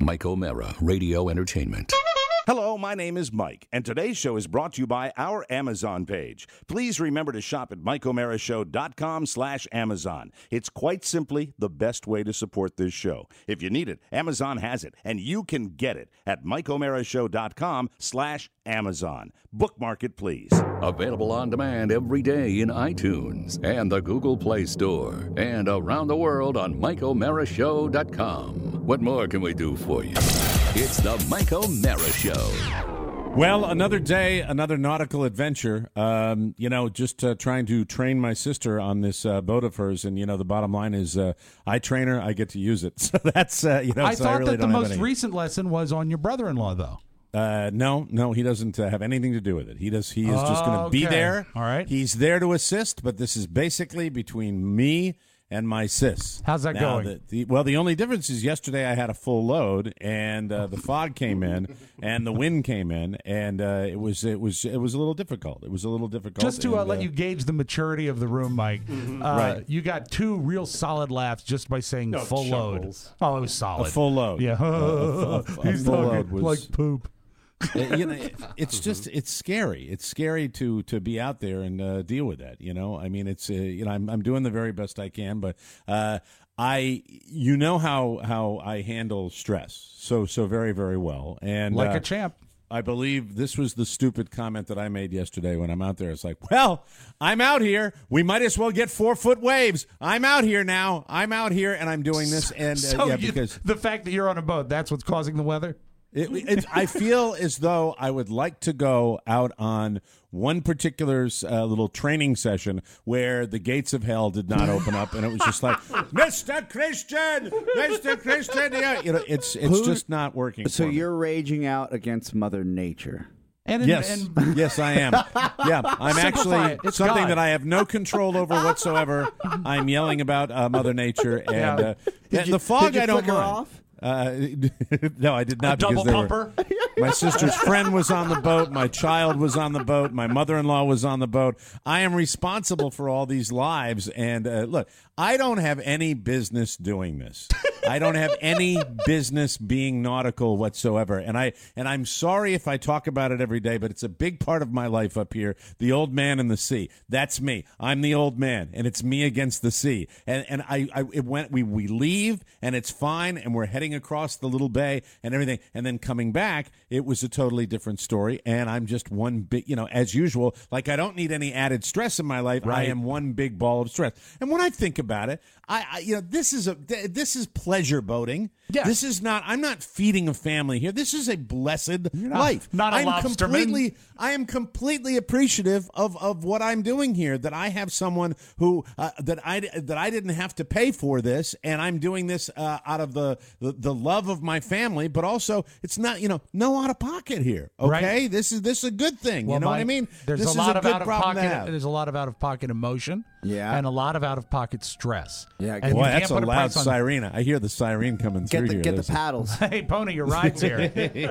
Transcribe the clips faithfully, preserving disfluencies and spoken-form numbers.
Mike O'Mara, Radio Entertainment. Hello, my name is Mike, and today's show is brought to you by our Amazon page. Please remember to shop at mike o'mara show dot com slash Amazon. It's quite simply the best way to support this show. If you need it, Amazon has it, and you can get it at mike o'mara show dot com slash Amazon. Bookmark it, please. Available on demand every day in iTunes and the Google Play Store, and around the world on mike o'mara show dot com. What more can we do for you? It's the Mike O'Mara Show. Well, another day, another nautical adventure. Um, you know, just uh, trying to train my sister on this uh, boat of hers, and you know, the bottom line is, uh, I train her, I get to use it. So that's uh, you know. I so thought I really that the don't have most any. recent lesson was on your brother-in-law, though. Uh, no, no, he doesn't uh, have anything to do with it. He does. He is just going to be Okay. there. All right. He's there to assist, but this is basically between me and my sis. How's that Now, going? The, the, well, the only difference is yesterday I had a full load, and uh, the fog came in, and the wind came in, and uh, it was it was it was a little difficult. It was a little difficult. Just to uh, and, let you gauge the maturity of the room, Mike, uh, Right. you got two real solid laughs just by saying No, full chuckles. load. Oh, it was solid. a full load. Yeah. A- a- a- a He's full talking load was like poop. Uh, you know, it- it's just it's scary. It's scary to to be out there and uh, deal with that. You know, I mean, it's uh, you know, I'm I'm doing the very best I can, but uh, I you know how how I handle stress so so very very well, and Like uh, a champ. I believe this was the stupid comment that I made yesterday when I'm out there. It's like, well, I'm out here. We might as well get four foot waves. I'm out here now. I'm out here, and I'm doing this. And uh, So yeah, you- because the fact that you're on a boat, that's what's causing the weather? It, it, I feel as though I would like to go out on one particular uh, little training session where the gates of hell did not open up, and it was just like, Mister Christian, Mister Christian, yeah, you know, it's it's Who- just not working. So for me. you're raging out against Mother Nature. And, in- Yes, and yes, I am. Yeah, I'm Simplify actually it. It's something God. that I have no control over whatsoever. I'm yelling about uh, Mother Nature, and Yeah. uh, Did you- the fog. did you I don't flick her mind. off? Uh, no, I did not. a double because they were- pumper. My sister's friend was on the boat. My child was on the boat. My mother-in-law was on the boat. I am responsible for all these lives. And uh, look, I don't have any business doing this. I don't have any business being nautical whatsoever. And I and I'm sorry if I talk about it every day, but it's a big part of my life up here. The old man in the sea. That's me. I'm the old man, and it's me against the sea. And and I, I it went. We we leave, and it's fine, and we're heading across the little bay and everything. And then coming back, it was a totally different story. And I'm just one big, you know, as usual. Like I don't need any added stress in my life. I Right. am one big ball of stress. And when I think about it, I, I you know, this is a this is pleasure boating. Yes. This is not. I'm not feeding a family here. This is a blessed not- life. not a I'm lobsterman. completely. I am completely appreciative of, of what I'm doing here. That I have someone who uh, that I that I didn't have to pay for this, and I'm doing this uh, out of the, the the love of my family. But also, it's not you know no out of pocket here. Okay, Right. this is this is a good thing. Well, you know what I Mike, mean? There's this a is lot a of good out of problem to pocket. have. There's a lot of out of pocket emotion. Yeah. And a lot of out of pocket stress. Yeah, And get- you Boy, can't that's a put loud price on- siren. I hear the siren coming Get through the here. get the There's a- paddles. Hey, Pony, your ride's here.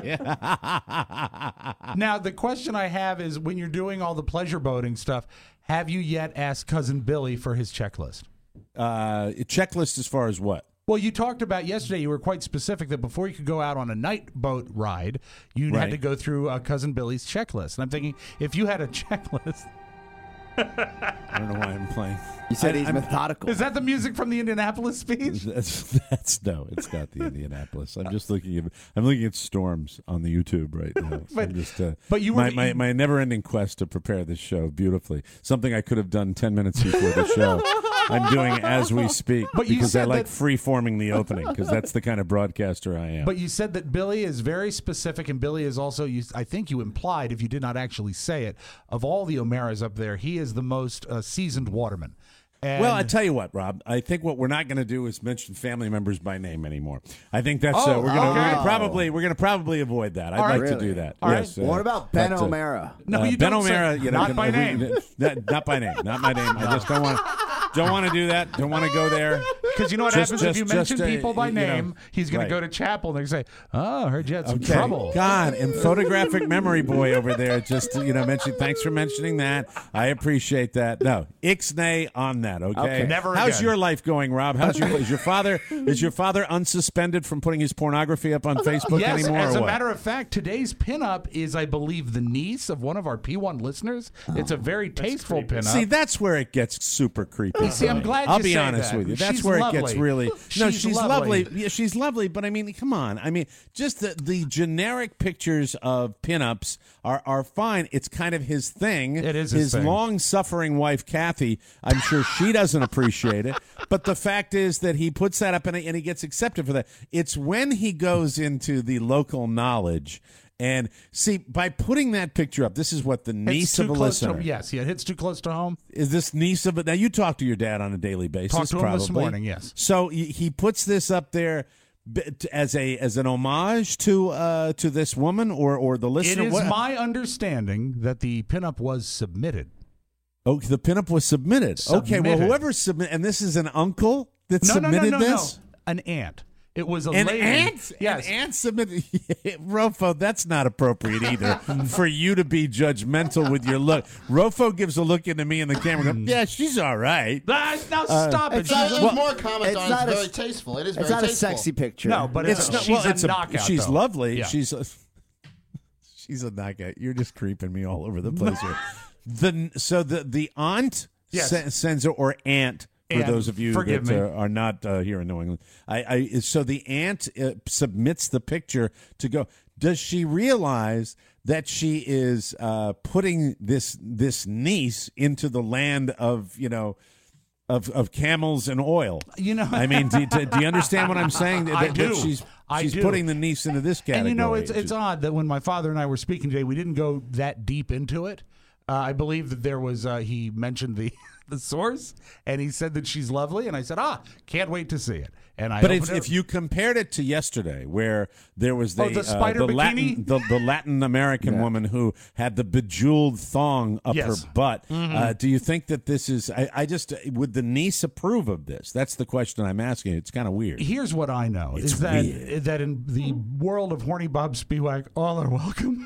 Now, the question I have is, when you're doing all the pleasure boating stuff, have you yet asked Cousin Billy for his checklist? uh, checklist as far as what? Well, you talked about yesterday, you were quite specific that before you could go out on a night boat ride, you had Right. to go through uh, Cousin Billy's checklist. And I'm thinking, if you had a checklist, I don't know why I'm playing. You said I- he's I'm- methodical. is that the music from the Indianapolis speech? That's, that's no, it's not the Indianapolis. I'm just looking at I'm looking at storms on the YouTube right now. So But- I'm just uh, but you were my, the- my my never-ending quest to prepare this show beautifully. Something I could have done ten minutes before the show. I'm doing as we speak But you because I said like that- free-forming the opening because that's the kind of broadcaster I am. But you said that Billy is very specific, and Billy is also, you, I think you implied, if you did not actually say it, of all the O'Maras up there, he is the most uh, seasoned waterman. And Well, I tell you what, Rob. I think what we're not going to do is mention family members by name anymore. I think that's uh, Oh, we're going to okay. probably we're going to probably avoid that. I'd All right. like to Really? do that. All right. yes. uh, What about Ben but, uh, O'Mara? No, uh, you Ben don't say- O'Mara, you know, not can- by we- name. that- not by name, not my name. I just don't want don't want to do that. Don't want to go there. Because you know what Just- happens if you just- mention just, uh, people by you know, name, he's going right. to go to chapel and they're going to say, oh, I heard you had some Okay. trouble. God, and photographic memory boy over there just you know mentioned. Thanks for mentioning that. I appreciate that. No, ixnay on that. Okay. Okay. Never How's again. your life going, Rob? How's your is your father is your father unsuspended from putting his pornography up on Facebook Yes, anymore? as or a what? matter of fact, today's pinup is, I believe, the niece of one of our P one listeners. It's a very tasteful pinup. See, that's where it gets super creepy. See, I'm glad I'll you be say honest that. with you. That's She's where lovely. it gets really. No, She's she's lovely. lovely. Yeah, she's lovely. But I mean, come on. I mean, just the, the generic pictures of pinups are are fine. It's kind of his thing. It is his thing. long-suffering wife, Kathy. I'm sure she doesn't appreciate it. But the fact is that he puts that up and, and he gets accepted for that. It's when he goes into the local knowledge. And see, by putting that picture up, this is what the It's niece too of a close listener. to, yes, yeah, it hits too close to home. Is this niece of it? Now, you talk to your dad on a daily basis. Talked to him probably. this morning, yes. So he he puts this up there b- t- as a as an homage to uh, to this woman or or the It listener. is What- my understanding that the pinup was submitted. oh, the pinup was submitted. Okay, well, Submitted. whoever submit, and this is an uncle that No, no, no, submitted no, this. no. An aunt. It was a An lady. aunt, Yes. an aunt submitted. Rofo, that's not appropriate either for you to be judgmental with your look. Rofo gives a look into me in the camera. Goes, yeah, she's all right. Ah, now stop it. it's She's not- a- There's more comments it's on it. not It's a- very tasteful. It is very It's not a tasteful. sexy picture. no, but it's, It's a, not. she's Well, a it's a. knockout. She's though. lovely. Yeah. She's. A, she's a knockout. You're just creeping me all over the place here. The so the the aunt Yes. sen- sends her or aunt. For Aunt, those of you forgive that me. uh, are not uh, here in New England, I, I so the aunt uh, submits the picture to go. Does she realize that she is uh, putting this this niece into the land of you know of of camels and oil? You know- I mean, do, do, do you understand what I'm saying? That, I that do. she's I she's do. putting the niece into this category. And you know, it's it's odd that when my father and I were speaking today, we didn't go that deep into it. Uh, I believe that there was uh, he mentioned the the source, and he said that she's lovely, and I said, ah, can't wait to see it. And I But opened if, it if you compared it to yesterday, where there was the Oh, the uh, spider the bikini? Latin the, the Latin American woman who had the bejeweled thong up Yes. her butt, Mm-hmm. uh, do you think that this is? I, I just would the niece approve of this? That's the question I'm asking. It's kind of weird. Here's what I know It's is that weird. that in the world of horny Bob Spiewak, all are welcome.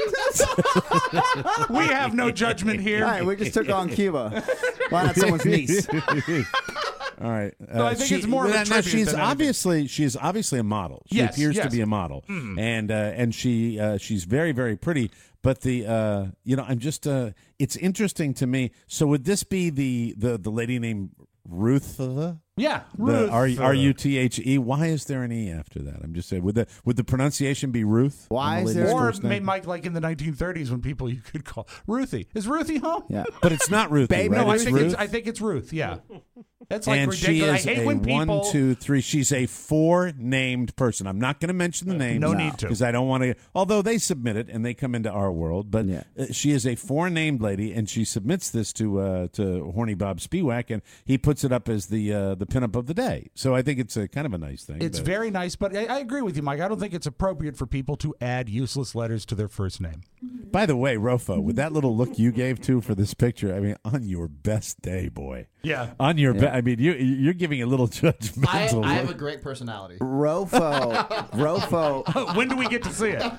We have no judgment here. All right, we just took on Cuba. Why not someone's niece? All right. No, I think it's more of a now, tribute she's than anything. obviously she's obviously a model. She Yes, appears to yes. be a model, and uh, and she uh, she's very very pretty. But the uh, you know I'm just uh, it's interesting to me. So would this be the the the lady named Ruth? Uh, Yeah, the Ruth. R R U T H E. Why is there an E after that? I'm just saying. Would the would the pronunciation be Ruth? Why on the is lady's there- Or first name? maybe Mike, like in the nineteen thirties, when people you could call Ruthie. Is Ruthie home? Yeah. But it's not Ruth. Baby, right? No, I It's think Ruth. it's I think it's Ruth. Yeah, that's like and she ridiculous. is I hate a when people. one, two, three. She's a four named person. I'm not going to mention the names. No need to. because I don't want to. Although they submit it and they come into our world, but Yeah. uh, she is a four named lady, and she submits this to uh, to Horny Bob Spiewak, and he puts it up as the uh, the pinup of the day. So I think it's a kind of a nice thing. It's but- very nice, but I, I agree with you, Mike. I don't think it's appropriate for people to add useless letters to their first name. By the way, Rofo, with that little look you gave to for this picture, I mean, on your best day, boy. Yeah. On your, be- I mean, you you're giving a little I, judgmental. I have look. a great personality. Rofo, Rofo, When do we get to see it?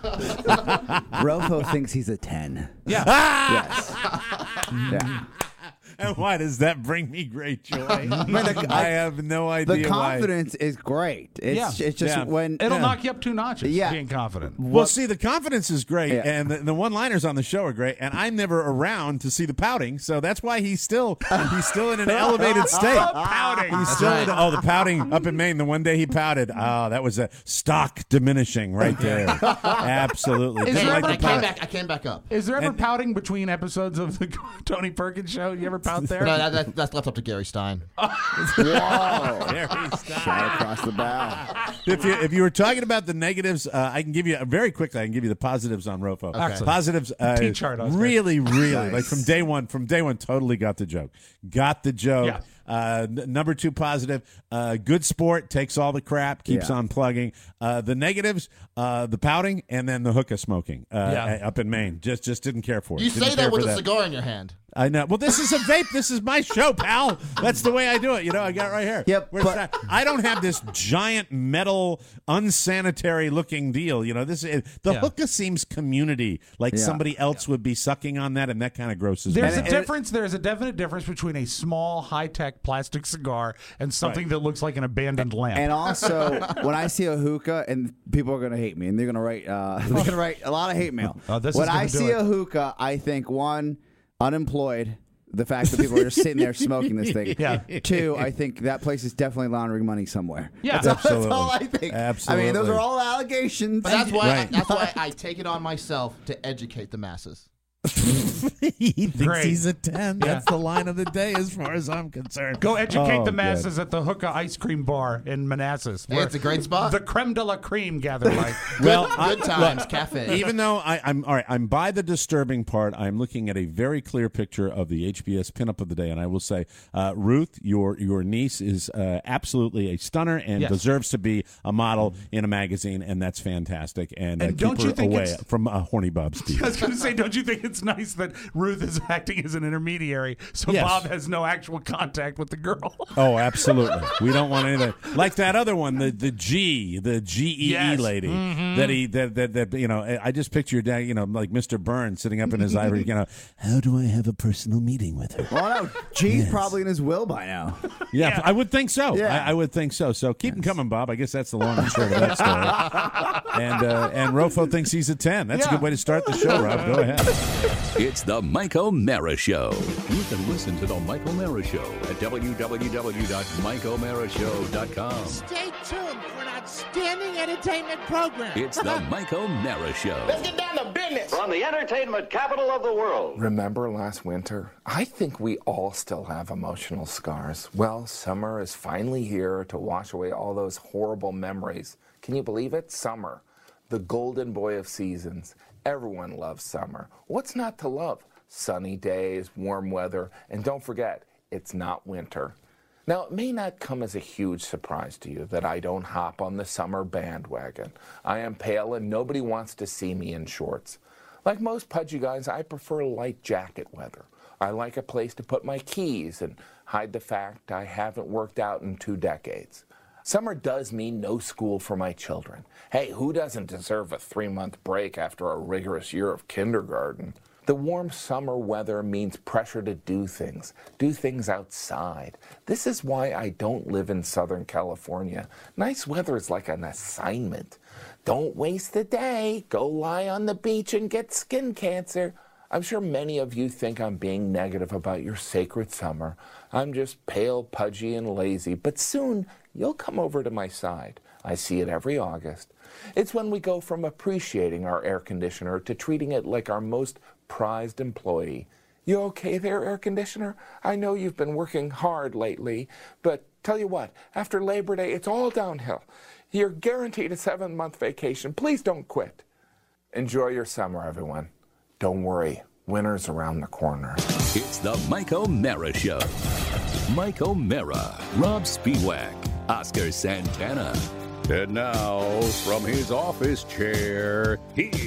Rofo thinks he's a ten. Yeah. Yes. Yeah. And why does that bring me great joy? the- I have no idea The why. confidence is great. It's, Yeah. it's just Yeah. when It'll Yeah. knock you up two notches. Yeah. Being confident. Well, see, the confidence is great, Yeah. and the, the one-liners on the show are great, and I'm never around to see the pouting, so that's why he's still he's still in an elevated state. Pouting. He's still in, oh the pouting up in Maine. The one day he pouted, oh that was a stock diminishing right there. Absolutely. Is Didn't there like But the I came pout. back. I came back up. Is there ever And- pouting between episodes of the Tony Perkins show? You ever pout there? No, that, that, that's left up to Gary Stein. whoa, There he's shot across the bow. If you if you were talking about the negatives, uh, I can give you uh, very quickly. I can give you the positives on Rofo. Excellent. Positives, uh, T-chart, Oscar. really, really Nice. like from day one. From day one, totally got the joke. Got the joke. Yeah. Uh, n- number two positive, uh, good sport, takes all the crap, keeps Yeah. on plugging. Uh, the negatives, uh, the pouting, and then the hookah smoking uh, Yeah. up in Maine. Just just didn't care for it. You Didn't say care that with for a cigar in your hand. I know. Well, this is a vape. This is my show, pal. That's the way I do it. You know, I got it right here. Yep, Where's but- that? I don't have this giant metal, unsanitary looking deal. You know, this is, the Yeah. hookah seems community, like Yeah. somebody else would be sucking on that, and that kind of grosses me There's out. a difference. There's a definite difference between a small, high-tech plastic cigar and something that looks like an abandoned lamp. And also, when I see a hookah, and people are going to hate me, and they're going to write, uh, they're going to write a lot of hate mail. Oh, this is when gonna I do see it. a hookah, I think one, unemployed. The fact that people are just sitting there smoking this thing. Yeah. Two, I think that place is definitely laundering money somewhere. Yeah. that's, all- that's Absolutely. all I think. Absolutely. I mean, those are all allegations. But that's why Right. that's why I take it on myself to educate the masses. He thinks Great. he's a ten. That's the line of the day, as far as I'm concerned. Go educate Oh, the good. masses at the Hookah Ice Cream Bar in Manassas. Hey, where it's a great spot. The creme de la cream gather like. Well, Good I- times, look, cafe. Even though I, I'm all right, I'm by the disturbing part. I'm looking at a very clear picture of the H B S pinup of the day, and I will say, uh, Ruth, your your niece is uh, absolutely a stunner and Yes. deserves to be a model in a magazine, and that's fantastic. And, uh, And keep don't her you think away it's- from uh, horny Bob Steve. I was going to say, don't you think it's nice that Ruth is acting as an intermediary, so Yes. Bob has no actual contact with the girl? Oh, absolutely. We don't want anything like that other one, the the G, the G E E Yes. lady that he that, that that you know. I just picture your dad, you know, like Mister Burns sitting up in his ivory. You know, how do I have a personal meeting with her? Well, no, G's probably in his will by now. Yeah, Yeah. I would think so. Yeah. I, I would think so. So keep them coming, Bob. I guess that's the long and short of that story. and uh, and Rofo thinks he's a ten. That's a Yeah. good way to start the show, Rob. Go ahead. It's the Mike O'Mara Show. You can listen to the Mike O'Mara Show at w w w dot mike o'mara show dot com. Stay tuned for an outstanding entertainment program. It's the Mike O'Mara Show. Get down to business. From the entertainment capital of the world. Remember last winter? I think we all still have emotional scars. Well, summer is finally here to wash away all those horrible memories. Can you believe it? Summer, the golden boy of seasons. Everyone loves summer. What's not to love? Sunny days, warm weather, and don't forget, it's not winter. Now, it may not come as a huge surprise to you that I don't hop on the summer bandwagon. I am pale and nobody wants to see me in shorts. Like most pudgy guys, I prefer light jacket weather. I like a place to put my keys and hide the fact I haven't worked out in two decades. Summer does mean no school for my children. Hey, who doesn't deserve a three-month break after a rigorous year of kindergarten? The warm summer weather means pressure to do things, do things outside. This is why I don't live in Southern California. Nice weather is like an assignment. Don't waste the day. Go lie on the beach and get skin cancer. I'm sure many of you think I'm being negative about your sacred summer. I'm just pale, pudgy, and lazy, but soon you'll come over to my side. I see it every August. It's when we go from appreciating our air conditioner to treating it like our most prized employee. You okay there, air conditioner? I know you've been working hard lately, but tell you what, after Labor Day, it's all downhill. You're guaranteed a seven-month vacation. Please don't quit. Enjoy your summer, everyone. Don't worry, winter's around the corner. It's the Mike O'Mara Show. Mike O'Mara, Rob Spiewak, Oscar Santana. And now, from his office chair,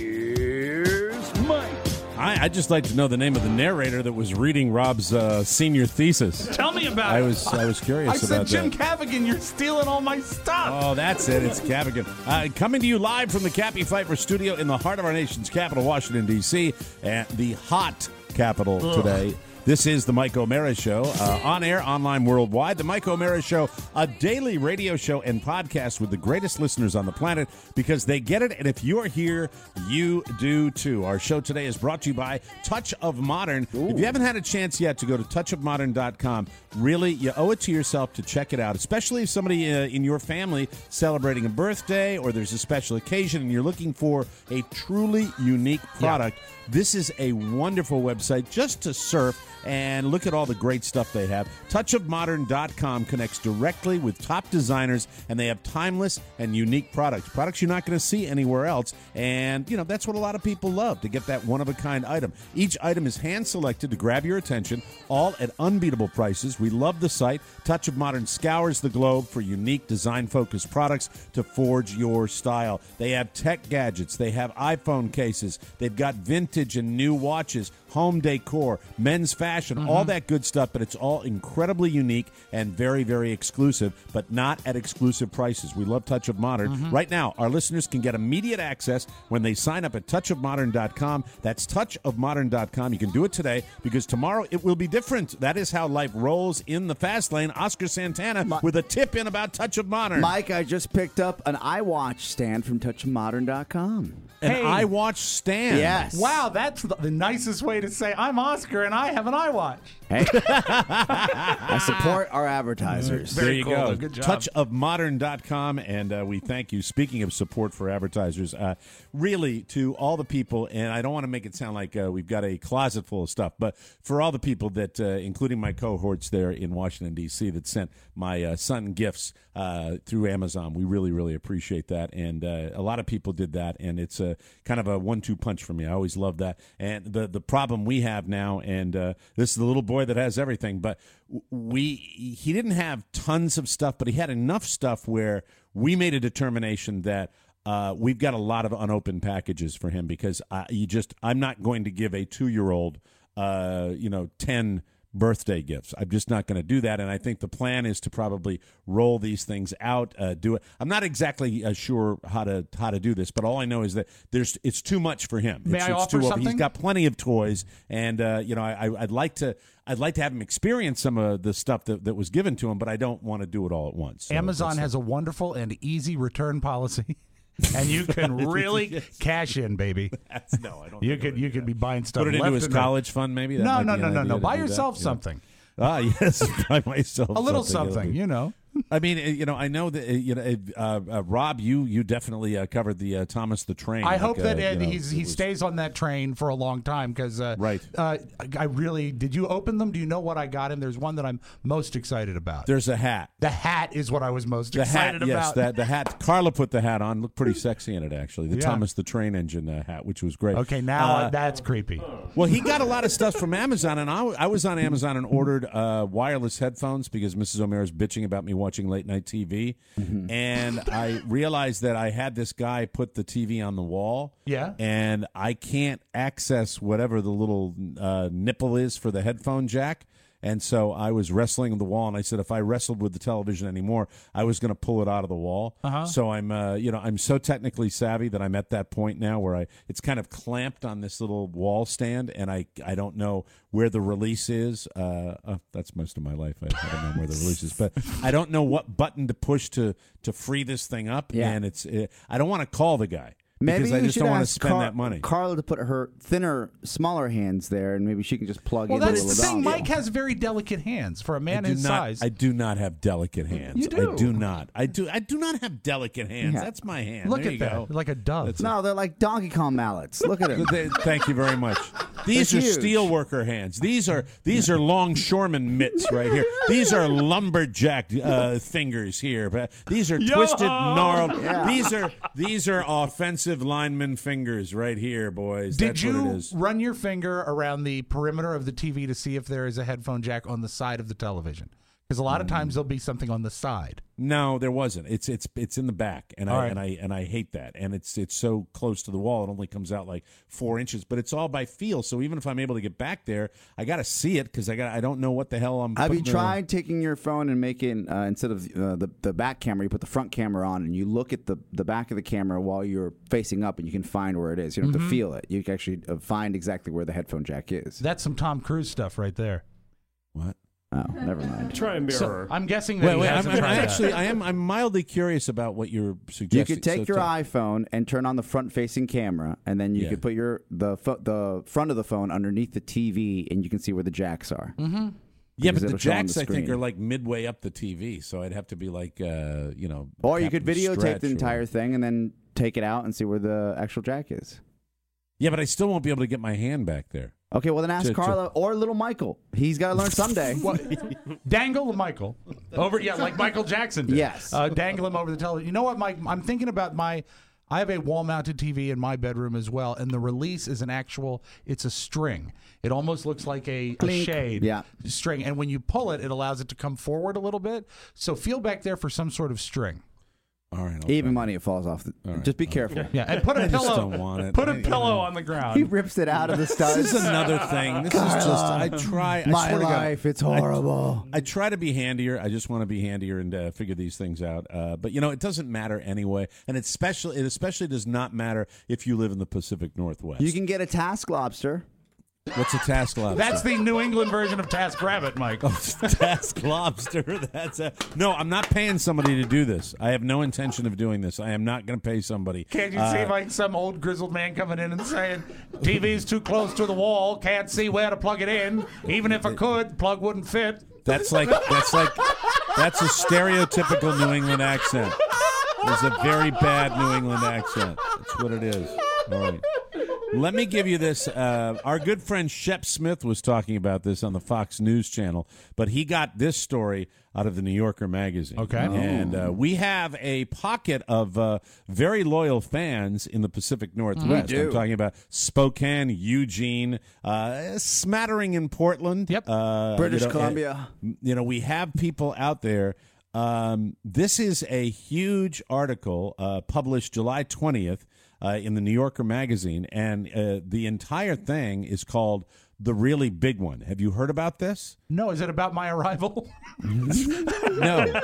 here's Mike. I, I'd just like to know the name of the narrator that was reading Rob's uh, senior thesis. Tell me about I it. was I was curious I said, about Jim that. Cavigan, you're stealing all my stuff. Oh, that's it. It's Cavigan. Uh, coming to you live from the Cappy Pfeiffer studio in the heart of our nation's capital, Washington, D C, and the hot capital today. This is the Mike O'Mara Show, uh, on air, online, worldwide. The Mike O'Mara Show, a daily radio show and podcast with the greatest listeners on the planet because they get it, and if you're here, you do too. Our show today is brought to you by Touch of Modern. Ooh. If you haven't had a chance yet to go to touch of modern dot com, really, you owe it to yourself to check it out, especially if somebody uh, in your family celebrating a birthday or there's a special occasion and you're looking for a truly unique product. Yeah. This is a wonderful website just to surf and look at all the great stuff they have. touch of modern dot com connects directly with top designers, and they have timeless and unique products. Products you're not going to see anywhere else, and, you know, that's what a lot of people love, to get that one-of-a-kind item. Each item is hand-selected to grab your attention, all at unbeatable prices. We love the site. Touch of Modern scours the globe for unique design-focused products to forge your style. They have tech gadgets. They have iPhone cases. They've got vintage and new watches, home decor, men's fashion, mm-hmm. all that good stuff, but it's all incredibly unique and very, very exclusive, but not at exclusive prices. We love Touch of Modern. Mm-hmm. Right now, our listeners can get immediate access when they sign up at touch of modern dot com. That's touch of modern dot com. You can do it today because tomorrow it will be different. That is how life rolls in the fast lane. Oscar Santana My- with a tip in about Touch of Modern. Mike, I just picked up an iWatch stand from touch of modern dot com. An Hey. iWatch stand. Yes. Wow, that's the, the nicest way to say I'm Oscar and I have an iWatch. Hey. I support our advertisers. There you cool. go. Good job. touch of modern dot com, and uh, we thank you. Speaking of support for advertisers, uh, really, to all the people, and I don't want to make it sound like uh, we've got a closet full of stuff, but for all the people that, uh, including my cohorts there in Washington, D C, that sent my uh, son gifts uh, through Amazon, we really, really appreciate that. And uh, a lot of people did that, and it's a kind of a one two punch for me. I always love that. And the, the problem we have now, and uh, this is the little boy that has everything, but we he didn't have tons of stuff, but he had enough stuff where we made a determination that uh, we've got a lot of unopened packages for him, because I, you just I'm not going to give a two-year-old uh, you know ten birthday gifts. I'm just not going to do that, and I think the plan is to probably roll these things out. Uh, do it. I'm not exactly uh, sure how to how to do this, but all I know is that there's it's too much for him. May it's, I it's offer too, something? He's got plenty of toys, and uh, you know I, I'd like to. I'd like to have him experience some of the stuff that, that was given to him, but I don't want to do it all at once. So Amazon has a wonderful and easy return policy, and you can really Yes. cash in, baby. That's, no, I don't. You think could I you would, could yeah. be buying stuff. Put it into left his and right. college fund, maybe. That No, might no, be no, an no, idea no. to Buy do that, yourself you know. something. Ah, yes, buy myself A little something, something, you know. I mean, uh, you know, I know that uh, you know, uh, uh, Rob, you you definitely uh, covered the uh, Thomas the Train. I like, hope that uh, Ed, you know, he's, it he was- stays on that train for a long time because uh, Right. Uh, I really did. You open them? Do you know what I got him? There's one that I'm most excited about. There's a hat. The hat is what I was most The excited hat, yes, about. that the hat. Carla put the hat on. Looked pretty sexy in it, actually. The Yeah. Thomas the Train Engine uh, hat, which was great. Okay, now Uh, that's creepy. Well, he got a lot of stuff from Amazon, and I, w- I was on Amazon and ordered uh, wireless headphones because Missus O'Mara's bitching about me watching late night T V, Mm-hmm. and I realized that I had this guy put the T V on the wall, Yeah. and I can't access whatever the little uh, nipple is for the headphone jack. And so I was wrestling with the wall, and I said if I wrestled with the television anymore, I was going to pull it out of the wall. Uh-huh. So I'm, uh, you know, I'm so technically savvy that I'm at that point now where I it's kind of clamped on this little wall stand, and I I don't know where the release is. Uh, uh, that's most of my life. I, I don't know where the release is, but I don't know what button to push to to free this thing up. Yeah. And it's uh, I don't want to call the guy. Maybe because I you just should don't want to ask spend Car- that money. Carla to put her thinner, smaller hands there, and maybe she can just plug Well, in a that's little the thing. dongle. Mike has very delicate hands for a man I do his not, size. I do not have delicate hands. You do. I do not. I do. I do not have delicate hands. Yeah. That's my hand. Look there at you that, go. like a dove. That's No, they're like Donkey Kong mallets. Look at him. They- Thank you very much. These They're are huge. steel worker hands. These are these are longshoreman mitts right here. These are lumberjack uh, fingers here. But these are twisted, gnarled. Yeah. These are these are offensive lineman fingers right here, boys. Did That's what you it is. run your finger around the perimeter of the T V to see if there is a headphone jack on the side of the television? Because a lot Mm. of times there'll be something on the side. No, there wasn't. It's it's it's in the back, and All I right. and I and I hate that. And it's it's so close to the wall; it only comes out like four inches. But it's all by feel. So even if I'm able to get back there, I got to see it because I got I don't know what the hell I'm. Have you putting the- tried taking your phone and making uh, instead of uh, the the back camera, you put the front camera on, and you look at the the back of the camera while you're facing up, and you can find where it is. You don't Mm-hmm. have to feel it. You can actually uh, find exactly where the headphone jack is. That's some Tom Cruise stuff right there. What? Oh, never mind. Try a mirror. So I'm guessing that Wait, he wait. I'm, hasn't I'm tried that. actually I am I'm mildly curious about what you're suggesting. You could take So your tell- iPhone and turn on the front-facing camera, and then you Yeah. could put your the pho- the front of the phone underneath the T V, and you can see where the jacks are. Mm-hmm. Yeah, because but the it'll show on jacks the I think screen. are like midway up the T V, so I'd have to be like uh, you know. Or you could Captain videotape Stretch the or- entire thing and then take it out and see where the actual jack is. Yeah, but I still won't be able to get my hand back there. Okay, well then ask To- to- Carla or little Michael. He's got to learn someday. Well, dangle Michael over, yeah, like Michael Jackson did. Yes. Uh, dangle him over the television. You know what, Mike? I'm thinking about my. I have a wall-mounted T V in my bedroom as well, and the release is an actual. It's a string. It almost looks like a, a Clink. shade Yeah. string, and when you pull it, it allows it to come forward a little bit. So feel back there for some sort of string. All right. I'll Even try. money, it falls off. The, right. Just be careful. Yeah, and put a I just pillow. don't want it. Put a I- you pillow know. on the He ground. rips it out of the studs. This is another thing. This is just, I try. I My swear to God, life, it's horrible. I try to be handier. I just want to be handier and uh, figure these things out. Uh, but you know, it doesn't matter anyway, and it's special. It especially does not matter if you live in the Pacific Northwest. You can get a task lobster. What's a task lobster? That's the New England version of Task Rabbit, Mike. task lobster. That's a no. I'm not paying somebody to do this. I have no intention of doing this. I am not going to pay somebody. Can't you Uh, see like some old grizzled man coming in and saying, T V's too close to the wall, can't see where to plug it in. Even if I could, plug wouldn't fit. That's like that's like that's a stereotypical New England accent. It's a very bad New England accent. That's what it is. All right. Let me give you this. Uh, our good friend Shep Smith was talking about this on the Fox News channel, but he got this story out of the New Yorker magazine. Okay. And uh, we have a pocket of uh, very loyal fans in the Pacific Northwest. do. I'm talking about Spokane, Eugene, uh, smattering in Portland. Yep. Uh, British you know, Columbia. You know, we have people out there. Um, this is a huge article uh, published July twentieth uh, in the New Yorker magazine, and uh, the entire thing is called The Really Big One. Have you heard about this? No, is it about my arrival? No.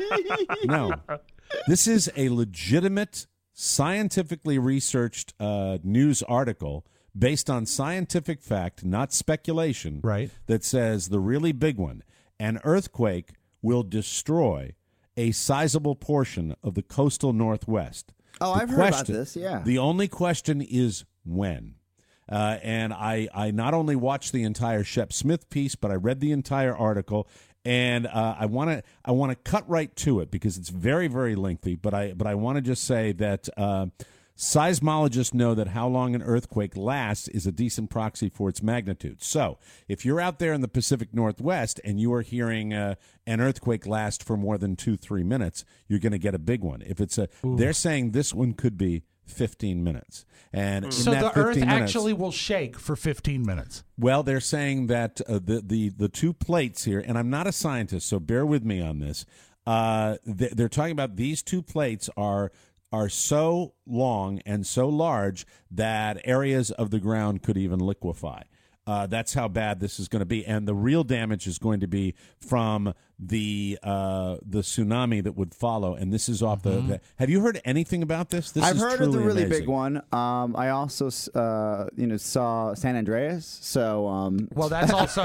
No. This is a legitimate, scientifically researched uh, news article based on scientific fact, not speculation, Right. that says the really big one, an earthquake will destroy a sizable portion of the coastal Northwest. Oh, The I've heard about question- this, yeah. The only question is when. Uh, and I, I not only watched the entire Shep Smith piece, but I read the entire article. And uh, I want to I want to cut right to it because it's very, very lengthy. But I but I want to just say that uh, seismologists know that how long an earthquake lasts is a decent proxy for its magnitude. So if you're out there in the Pacific Northwest and you are hearing uh, an earthquake last for more than two, three minutes, you're going to get a big one. If it's a, they're saying this one could be fifteen minutes. And in So that the Earth fifteen minutes, actually will shake for fifteen minutes. well, they're saying that uh, the, the the two plates here, and I'm not a scientist, so bear with me on this. Uh, they, they're talking about these two plates are are so long and so large that areas of the ground could even liquefy. Uh, that's how bad this is going to be, and the real damage is going to be from the uh, the tsunami that would follow. And this is off the, the. Have you heard anything about this? This I've is heard of the truly really amazing. big one. Um, I also, uh, you know, saw San Andreas. So, um, Well, that's also.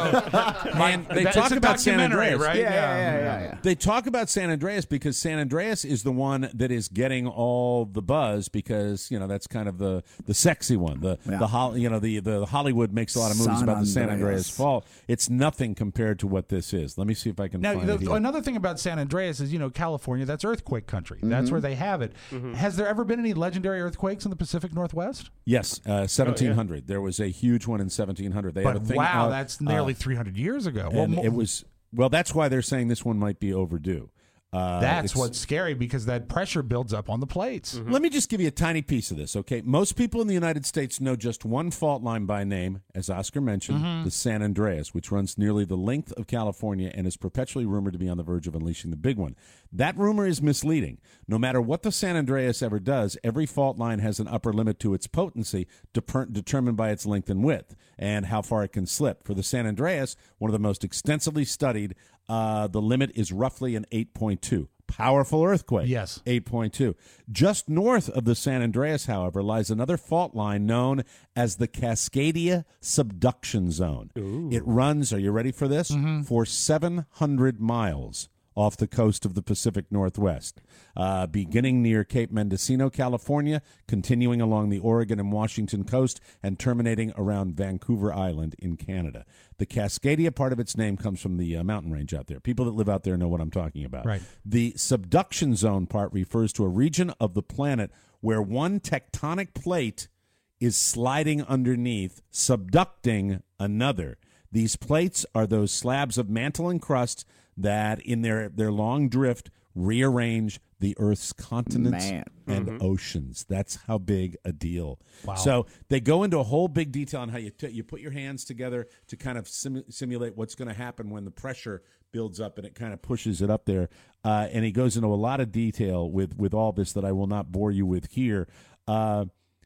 And they that- talk it's a about San documentary, Andreas. right? yeah, yeah, yeah, yeah, yeah. They talk about San Andreas because San Andreas is the one that is getting all the buzz because you know that's kind of the, the sexy one. The Yeah. the Hol- you know the, the Hollywood makes a lot of movies San about the San Andreas. Andreas Fault. It's nothing compared to what this is. Let me see if I can Now, find the, it here. another thing about San Andreas is, you know, California, that's earthquake country. Mm-hmm. That's where they have it. Has there ever been any legendary earthquakes in the Pacific Northwest? Yes, uh, seventeen hundred. There was a huge one in seventeen hundred. They But have a thing. wow, uh, that's nearly uh, three hundred years ago. and mo- it was well. That's why they're saying this one might be overdue. Uh, that's it's- what's scary because that pressure builds up on the plates. Let me just give you a tiny piece of this, okay? Most people in the United States know just one fault line by name, as Oscar mentioned, the San Andreas, which runs nearly the length of California and is perpetually rumored to be on the verge of unleashing the big one. That rumor is misleading. No matter what the San Andreas ever does, every fault line has an upper limit to its potency deper- determined by its length and width and how far it can slip. For the San Andreas, one of the most extensively studied, uh, the limit is roughly an eight point two. Powerful earthquake. Yes. eight point two. Just north of the San Andreas, however, lies another fault line known as the Cascadia Subduction Zone. It runs, are you ready for this? For seven hundred miles off the coast of the Pacific Northwest, uh, beginning near Cape Mendocino, California, continuing along the Oregon and Washington coast, and terminating around Vancouver Island in Canada. The Cascadia part of its name comes from the uh, mountain range out there. People that live out there know what I'm talking about. Right. The subduction zone part refers to a region of the planet where one tectonic plate is sliding underneath, subducting another. These plates are those slabs of mantle and crust that, in their, their long drift, rearrange the Earth's continents Man. and Mm-hmm. oceans. That's how big a deal. Wow. So they go into a whole big detail on how you t- you put your hands together to kind of sim- simulate what's going to happen when the pressure builds up and it kind of pushes it up there. Uh, and he goes into a lot of detail with, with all this that I will not bore you with here. Uh,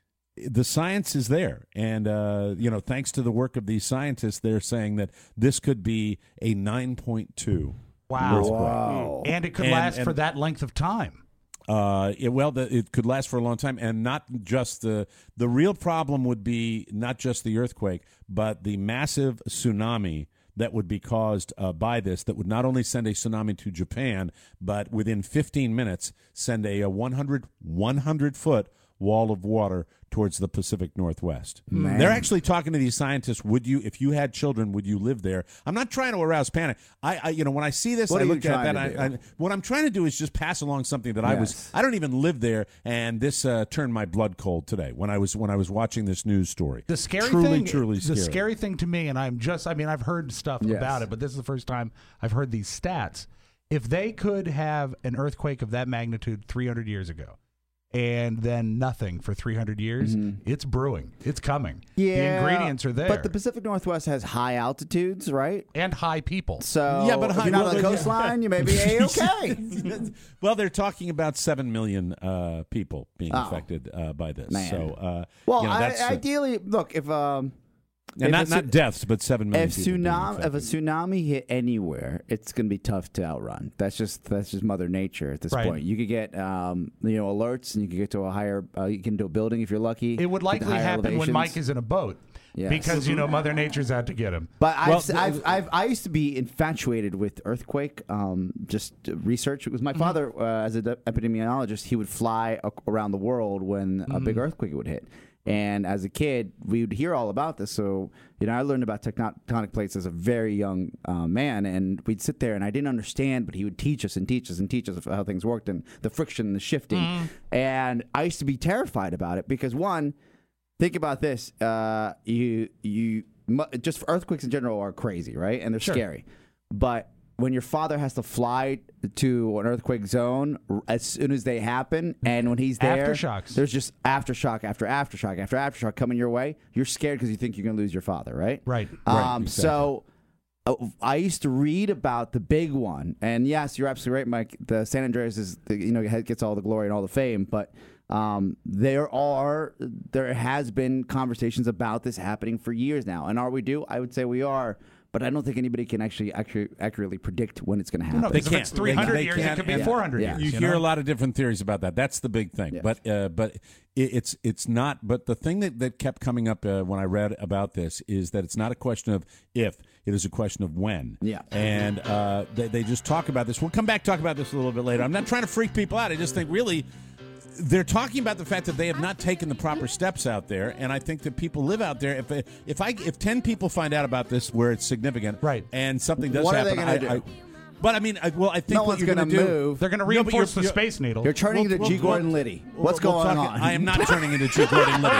the science is there. And, uh, you know, thanks to the work of these scientists, they're saying that this could be a nine point two. Wow. Wow. And it could And- last and- for that length of time. Uh, it, well, the, it could last for a long time, and not just the the real problem would be not just the earthquake, but the massive tsunami that would be caused uh, by this. That would not only send a tsunami to Japan, but within fifteen minutes send a, a one hundred foot wall of water towards the Pacific Northwest. Man. They're actually talking to these scientists. Would you, if you had children, would you live there? I'm not trying to arouse panic. I, I you know, when I see this, What I are you look at trying that. to I, do? I, what I'm trying to do is just pass along something that I was. Yes. I don't even live there, and this uh, turned my blood cold today when I was when I was watching this news story. The scary truly, thing, truly the scary. scary thing to me, and I'm just, I mean, I've heard stuff Yes. about it, but this is the first time I've heard these stats. If they could have an earthquake of that magnitude three hundred years ago, and then nothing for three hundred years, it's brewing. It's coming. Yeah. The ingredients are there. But the Pacific Northwest has high altitudes, right? and high people. So Yeah, but if high- you're not well, on the there's- coastline, you may be A-okay. Well, they're talking about seven million uh, people being Oh. affected uh, by this. Man. So, uh, Well, you know, that's, I, uh, ideally, look, if um, and if not it's not a- deaths, but seven million. if people being tsunami if a affected. tsunami hit anywhere, it's going to be tough to outrun. That's just that's just Mother Nature at this Right. point. You could get um, you know alerts, and you could get to a higher. Uh, you can do a building if you're lucky. It would Get to likely higher happen when elevations. Mike is in a boat. Yes. Because, you know, Mother Nature's out to get him. But I've, Well, s- I've, I've, I used to be infatuated with earthquake, um, just uh, research. It was my Mm-hmm. father, uh, as an epidemiologist, he would fly a- around the world when a Mm-hmm. big earthquake would hit. And as a kid, we would hear all about this. So, you know, I learned about tectonic plates as a very young uh, man. And we'd sit there, and I didn't understand, but he would teach us and teach us and teach us how things worked and the friction and the shifting. Mm-hmm. And I used to be terrified about it because, one, think about this. Uh, you you mu- just earthquakes in general are crazy, right? And they're scary. But when your father has to fly to an earthquake zone r- as soon as they happen, and when he's there, Aftershocks. there's just aftershock after aftershock after aftershock coming your way. You're scared because you think you're going to lose your father, right? Right. Right, Um, exactly. So. uh, I used to read about the big one, and yes, you're absolutely right, Mike. The San Andreas is, the, you know, it gets all the glory and all the fame, but um, there are, there has been conversations about this happening for years now, and are we due? I would say we are, but I don't think anybody can actually actually accurately predict when it's going to happen. No, They because if it's can't. three hundred They- they years, it can't, could be and- four hundred Yeah. years. You, you hear know? a lot of different theories about that. That's the big thing. Yes. But uh, but it, it's it's not. But the thing that, that kept coming up uh, when I read about this is that it's not a question of if, it is a question of when. Yeah. And uh, they, they just talk about this. We'll come back talk about this a little bit later. I'm not trying to freak people out. I just think really they're talking about the fact that they have not taken the proper steps out there, and I think that people live out there. If if I if ten people find out about this where it's significant, Right. and something does What are happen, they gonna I, do? I, but I mean, I, well, I think No what one's you're going going to to do. move. They're going to No, but reinforce you're- the you're- Space Needle. You're turning We'll- into we'll- G. Gordon we'll- Liddy. we'll- What's we'll going talk- on? I am not turning into G. Gordon Liddy.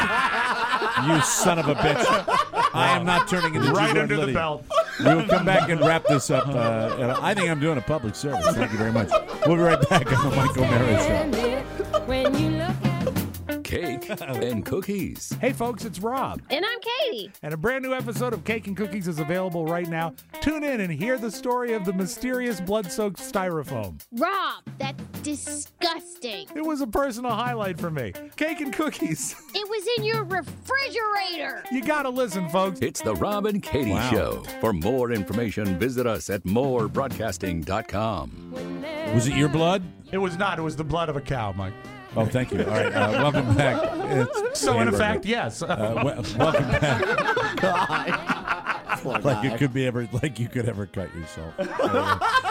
You son of a bitch. I am not turning into G. Right Gordon under the Liddy. belt. We will come back and wrap this up. Uh, and I think I'm doing a public service. Thank you very much. We'll be right back on the Mike O'Mara Show. When you look Cake and cookies. Hey, folks, it's Rob. and I'm Katie. And a brand new episode of Cake and Cookies is available right now. Tune in and hear the story of the mysterious blood-soaked styrofoam. Rob, that's disgusting. It was a personal highlight for me. Cake and Cookies. It was in your refrigerator. You gotta listen, folks. It's the Rob and Katie Wow. Show. For more information, visit us at more broadcasting dot com. Was it your blood? It was not. It was the blood of a cow, Mike. Oh, thank you. All right. Uh, welcome back. It's So, in Hamburger. effect, yes. Uh, wel- welcome back. Poor Like guy. it could be ever, like you could ever cut yourself. Uh,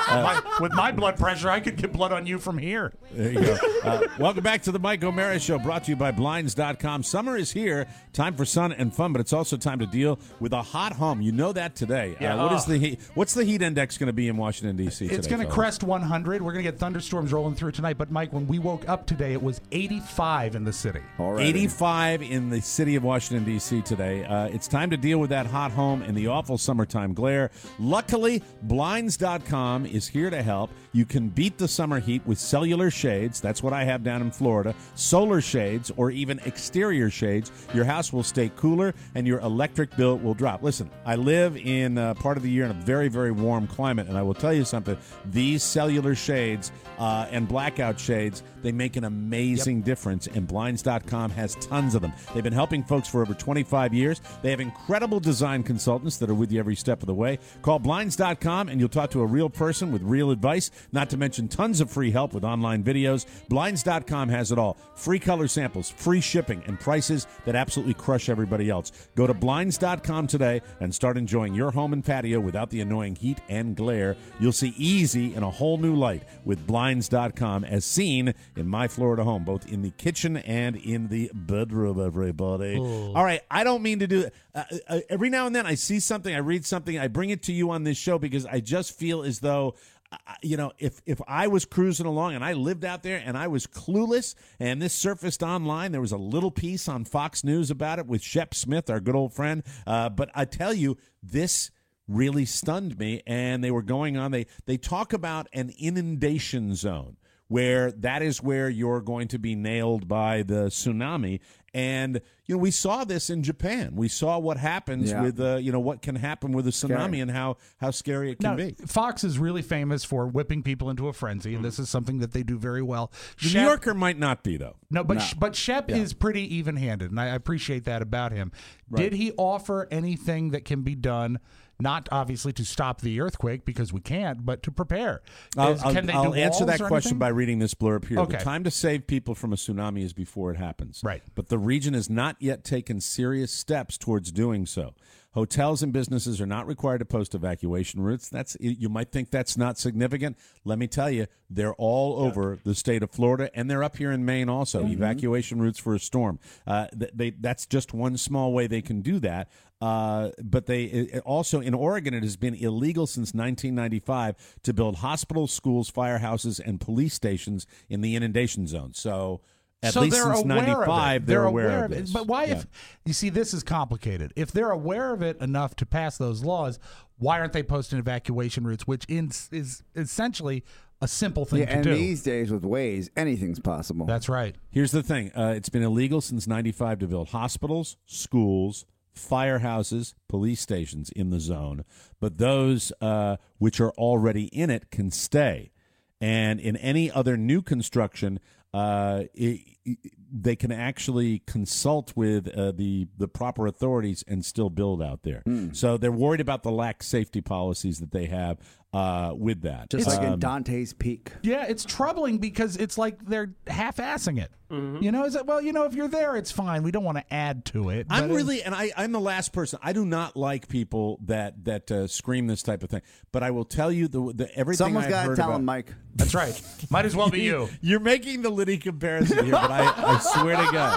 my, with my blood pressure, I could get blood on you from here. There you go. Uh, welcome back to the Mike O'Mara Show, brought to you by Blinds dot com. Summer is here. Time for sun and fun, but it's also time to deal with a hot home. You know that today. Yeah. Uh, what Oh. is the heat? What's the heat index going to be in Washington, D C today? It's going to fellas? crest one hundred. We're going to get thunderstorms rolling through tonight. But, Mike, when we woke up today, it was eighty-five in the city. Already. eighty-five in the city of Washington, D C today. Uh, it's time to deal with that hot home and the awful summertime glare. Luckily, Blinds dot com is here to help. You can beat the summer heat with cellular shades. That's what I have down in Florida. Solar shades or even exterior shades. Your house will stay cooler and your electric bill will drop. Listen, I live in uh, part of the year in a very, very warm climate, and I will tell you something. These cellular shades uh, and blackout shades, they make an amazing yep. difference, and Blinds dot com has tons of them. They've been helping folks for over twenty-five years. They have incredible design consultants that are with you every step of the way. Call Blinds dot com and you'll talk to a real person with real advice, not to mention tons of free help with online videos. Blinds dot com has it all. Free color samples, free shipping, and prices that absolutely crush everybody else. Go to Blinds dot com today and start enjoying your home and patio without the annoying heat and glare. You'll see easy in a whole new light with Blinds dot com, as seen in my Florida home, both in the kitchen and in the bedroom, everybody. Ooh. All right, I don't mean to do that. Uh, uh, every now and then I see something, I read something, I bring it to you on this show because I just feel as though, uh, you know, if, if I was cruising along and I lived out there and I was clueless and this surfaced online, there was a little piece on Fox News about it with Shep Smith, our good old friend. Uh, but I tell you, this really stunned me, and they were going on. They, they talk about an inundation zone, where that is where you're going to be nailed by the tsunami. And, you know, we saw this in Japan. We saw what happens Yeah. with, uh, you know, what can happen with a tsunami Scary. and how, how scary it can Now, be. Fox is really famous for whipping people into a frenzy, and this is something that they do very well. The Shep- New Yorker might not be, though. No, but No. Sh- but Shep Yeah. is pretty even-handed, and I appreciate that about him. Did he offer anything that can be done, not obviously to stop the earthquake, because we can't, but to prepare? I'll, Is- I'll- can they I'll do answer walls that or question anything? by reading this blurb here. Okay. The time to save people from a tsunami is before it happens. Right. But the region has not yet taken serious steps towards doing so. Hotels and businesses are not required to post evacuation routes. That's you might think that's not significant. Let me tell you, they're all over the state of Florida, and they're up here in Maine also. Mm-hmm. Evacuation routes for a storm. Uh, they, that's just one small way they can do that. Uh, but they it, also in Oregon, it has been illegal since nineteen ninety-five to build hospitals, schools, firehouses, and police stations in the inundation zone. So. At so least they're since aware ninety-five, of it. they're, They're aware, of it. this. But why, Yeah. if you see, this is complicated. If they're aware of it enough to pass those laws, why aren't they posting evacuation routes, which in, is essentially a simple thing Yeah, to and do? these days with Waze, anything's possible. That's right. Here's the thing. Uh, it's been illegal since ninety-five to build hospitals, schools, firehouses, police stations in the zone. But those uh, which are already in it can stay. And in any other new construction, uh, it, it, they can actually consult with uh, the the proper authorities and still build out there. Mm. So they're worried about the lax safety policies that they have uh, with that. Just like Um, in Dante's Peak. Yeah, it's troubling because it's like they're half-assing it. Mm-hmm. You know, is it, well, you know, if you're there, it's fine. We don't want to add to it. I'm but really, and I, I'm the last person. I do not like people that that uh, scream this type of thing. But I will tell you the, the everything Someone's I've got to heard tell about, him, Mike. That's right. Might as well be you. You're making the Liddy comparison here, but I, I swear to God,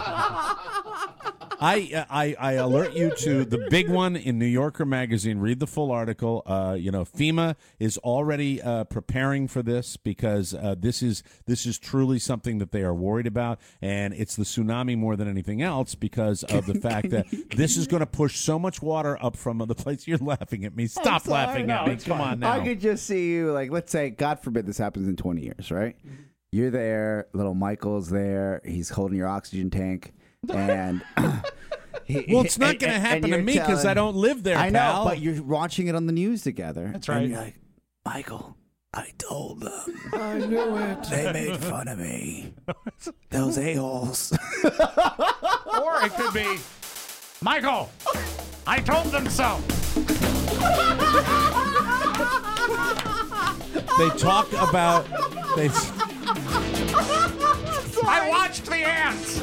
I, I I alert you to the big one in New Yorker magazine. Read the full article. Uh, you know, FEMA is already uh, preparing for this because uh, this is this is truly something that they are worried about, and it's the tsunami more than anything else because of the fact that this is going to push so much water up from the place. You're laughing at me. Stop sorry. laughing No, at me. it's Come fine. on now. I could just see you, like, let's say, God forbid this happens in twenty years, right? You're there, little Michael's there, he's holding your oxygen tank, and... he- Well, it's not and- going to and happen to you're me because I telling- don't live there, I know, pal. but you're watching it on the news together. That's and right. you're like, Michael, I told them. I knew it. They made fun of me. Those a-holes. Or it could be, Michael, I told them so. They talk about they. I watched the ants.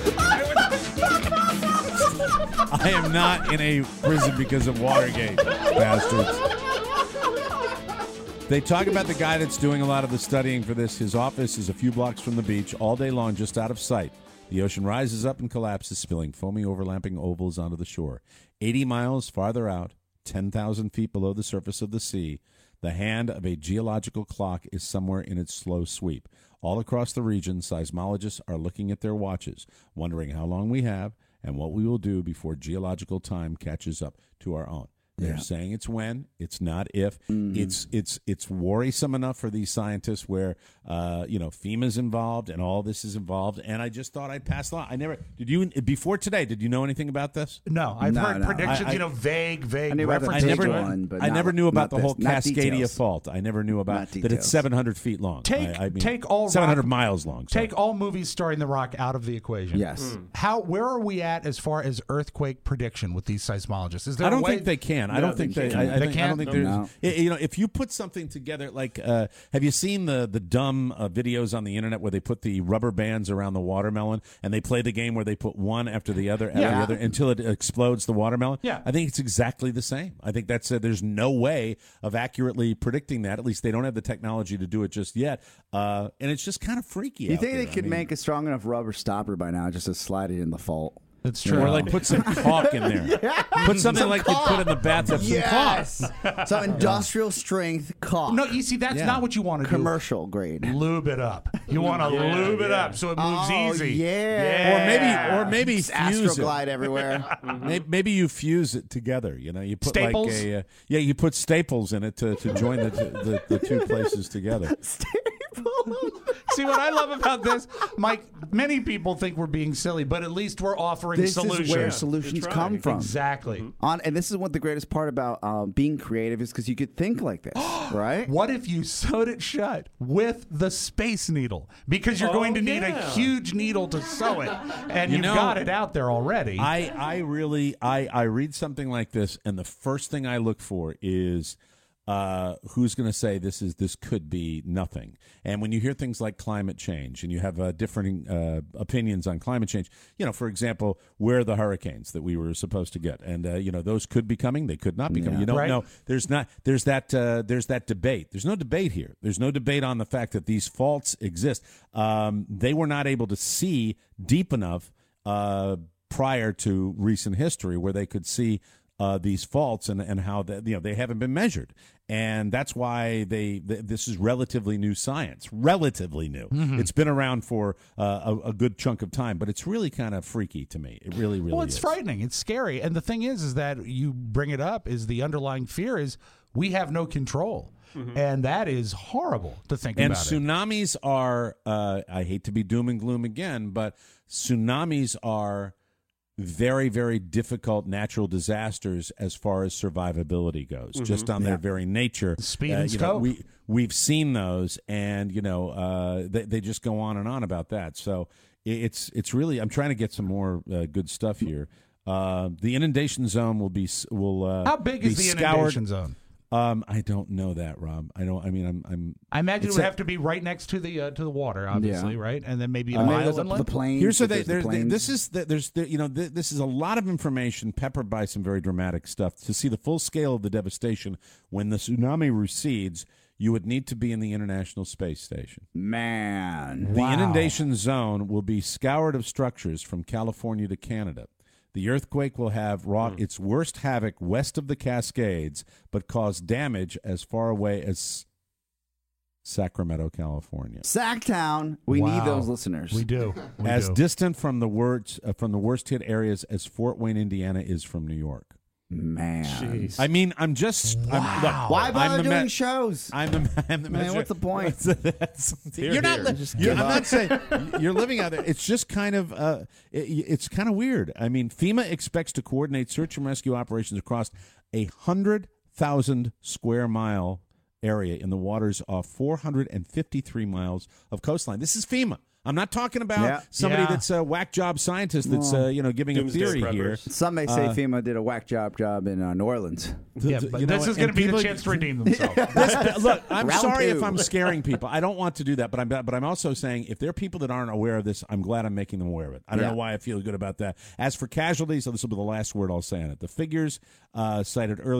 I am not in a prison because of Watergate, bastards. They talk about the guy that's doing a lot of the studying for this. His office is a few blocks from the beach, all day long, just out of sight. The ocean rises up and collapses, spilling foamy, overlapping ovals onto the shore. eighty miles farther out, ten thousand feet below the surface of the sea, the hand of a geological clock is somewhere in its slow sweep. All across the region, seismologists are looking at their watches, wondering how long we have and what we will do before geological time catches up to our own. They're Yeah. saying it's when, it's not if. Mhm. It's it's it's worrisome enough for these scientists where uh, you know FEMA's involved and all this is involved. And I just thought I'd pass along. I never did you before today. Did you know anything about this? No, I've No, heard no. predictions. I- I- you know, vague, vague I knew about the I references. never, big to it. one, but I not- never knew about not the this. whole Not Cascadia details. fault. I never knew about Not that. It's details. seven hundred feet long. Take I, I mean, take all seven hundred rock- miles long. sorry. Take all movies starring The Rock out of the equation. Yes. How? Where are we at as far as earthquake prediction with these seismologists? Is there I don't a way think they can. I No, don't think they they. can't. I, I, They think, I can't? don't think No. there's. No. i- You know, if you put something together, like, uh, have you seen the the dumb uh, videos on the internet where they put the rubber bands around the watermelon and they play the game where they put one after the other after Yeah. the other until it explodes the watermelon? Yeah. I think it's exactly the same. I think that's uh, there's no way of accurately predicting that. At least they don't have the technology to do it just yet. Uh, and it's just kind of freaky. You out think there. they I could mean, make a strong enough rubber stopper by now just to slide it in the fault? That's true. or like put some caulk in there. Put something Some like you put in the bathtub. Yes. Some caulk. Some industrial strength caulk. No, you see, that's Yeah. not what you want to do. Commercial grade. Lube it up. You want to Yeah, lube it yeah. up so it moves Oh, easy. yeah. Or maybe, or maybe Just fuse it. Astroglide everywhere. Maybe, maybe you fuse it together. You know, you put Staples? like a uh, yeah, you put staples in it to, to join the, the the two places together. See what I love about this, Mike? Many people think we're being silly, but at least we're offering This solutions. is where solutions trying. come from. Exactly. On, and this is what the greatest part about um, being creative is because you could think like this, right? What if you sewed it shut with the Space Needle? Because you're Oh, going to need a yeah. huge needle to sew it, and You you've know, got it out there already. I I really I I read something like this, and the first thing I look for is. Uh, who's going to say this is this could be nothing? And when you hear things like climate change, and you have uh, different uh, opinions on climate change, you know, for example, where are the hurricanes that we were supposed to get? And uh, you know, those could be coming, they could not be coming. Yeah. You don't Right. know. There's not. There's that. Uh, there's that debate. There's no debate here. There's no debate on the fact that these faults exist. Um, they were not able to see deep enough uh, prior to recent history where they could see. Uh, these faults and, and how that you know they haven't been measured, and that's why they th- this is relatively new science, relatively new. Mm-hmm. It's been around for uh, a, a good chunk of time, but it's really kind of freaky to me. It really, really well, it's is. frightening. It's scary. And the thing is, is that you bring it up is the underlying fear is we have no control. And that is horrible to think And about it. tsunamis are, uh, I hate to be doom and gloom again, but tsunamis are very, very difficult natural disasters as far as survivability goes, just on their very nature. Speed Uh, and you know, scope. we, we've seen those, and, you know, uh, they, they just go on and on about that. So i- it's it's really, I'm trying to get some more uh, good stuff here. Uh, the inundation zone will be s- will uh, How big be is the scoured. inundation zone? Um, I don't know that, Rob. I don't. I mean, I'm. I'm I imagine it it's would a- have to be right next to the uh, to the water, obviously, Yeah. right? And then maybe a Uh, maybe mile there's a, inland. the planes. Here's so if they, there's the there's, planes. this is the, there's the, you know th- this is a lot of information peppered by some very dramatic stuff. To see the full scale of the devastation when the tsunami recedes, you would need to be in the International Space Station. Man. The Wow. inundation zone will be scoured of structures from California to Canada. The earthquake will have wrought its worst havoc west of the Cascades, but cause damage as far away as Sacramento, California. Sacktown. We Wow. need those listeners. We do. We as do. distant from the worst uh, from the worst hit areas as Fort Wayne, Indiana, is from New York. Man. Jeez. I mean, I'm just I'm, look, Why I'm bother the doing me- shows? I'm the, I'm the Man, measure- what's the point? That's- you're not. here. li- Just you're- give I'm up. not saying you're living out there. It's just kind of. Uh, it, it's kind of weird. I mean, FEMA expects to coordinate search and rescue operations across a hundred thousand square mile area in the waters of four hundred fifty-three miles of coastline. This is FEMA. I'm not talking about Yeah. somebody Yeah. that's a whack job scientist that's uh, you know giving Doomsday a theory preppers. here. Some may say Uh, FEMA did a whack job job in uh, New Orleans. Yeah, Th- but you know this what? is going to And be the people- chance to redeem themselves. This- look, I'm Round sorry if two. I'm scaring people. I don't want to do that, but I'm but I'm also saying if there are people that aren't aware of this, I'm glad I'm making them aware of it. I don't Yeah. know why I feel good about that. As for casualties, so this will be the last word I'll say on it. The figures uh, cited earlier: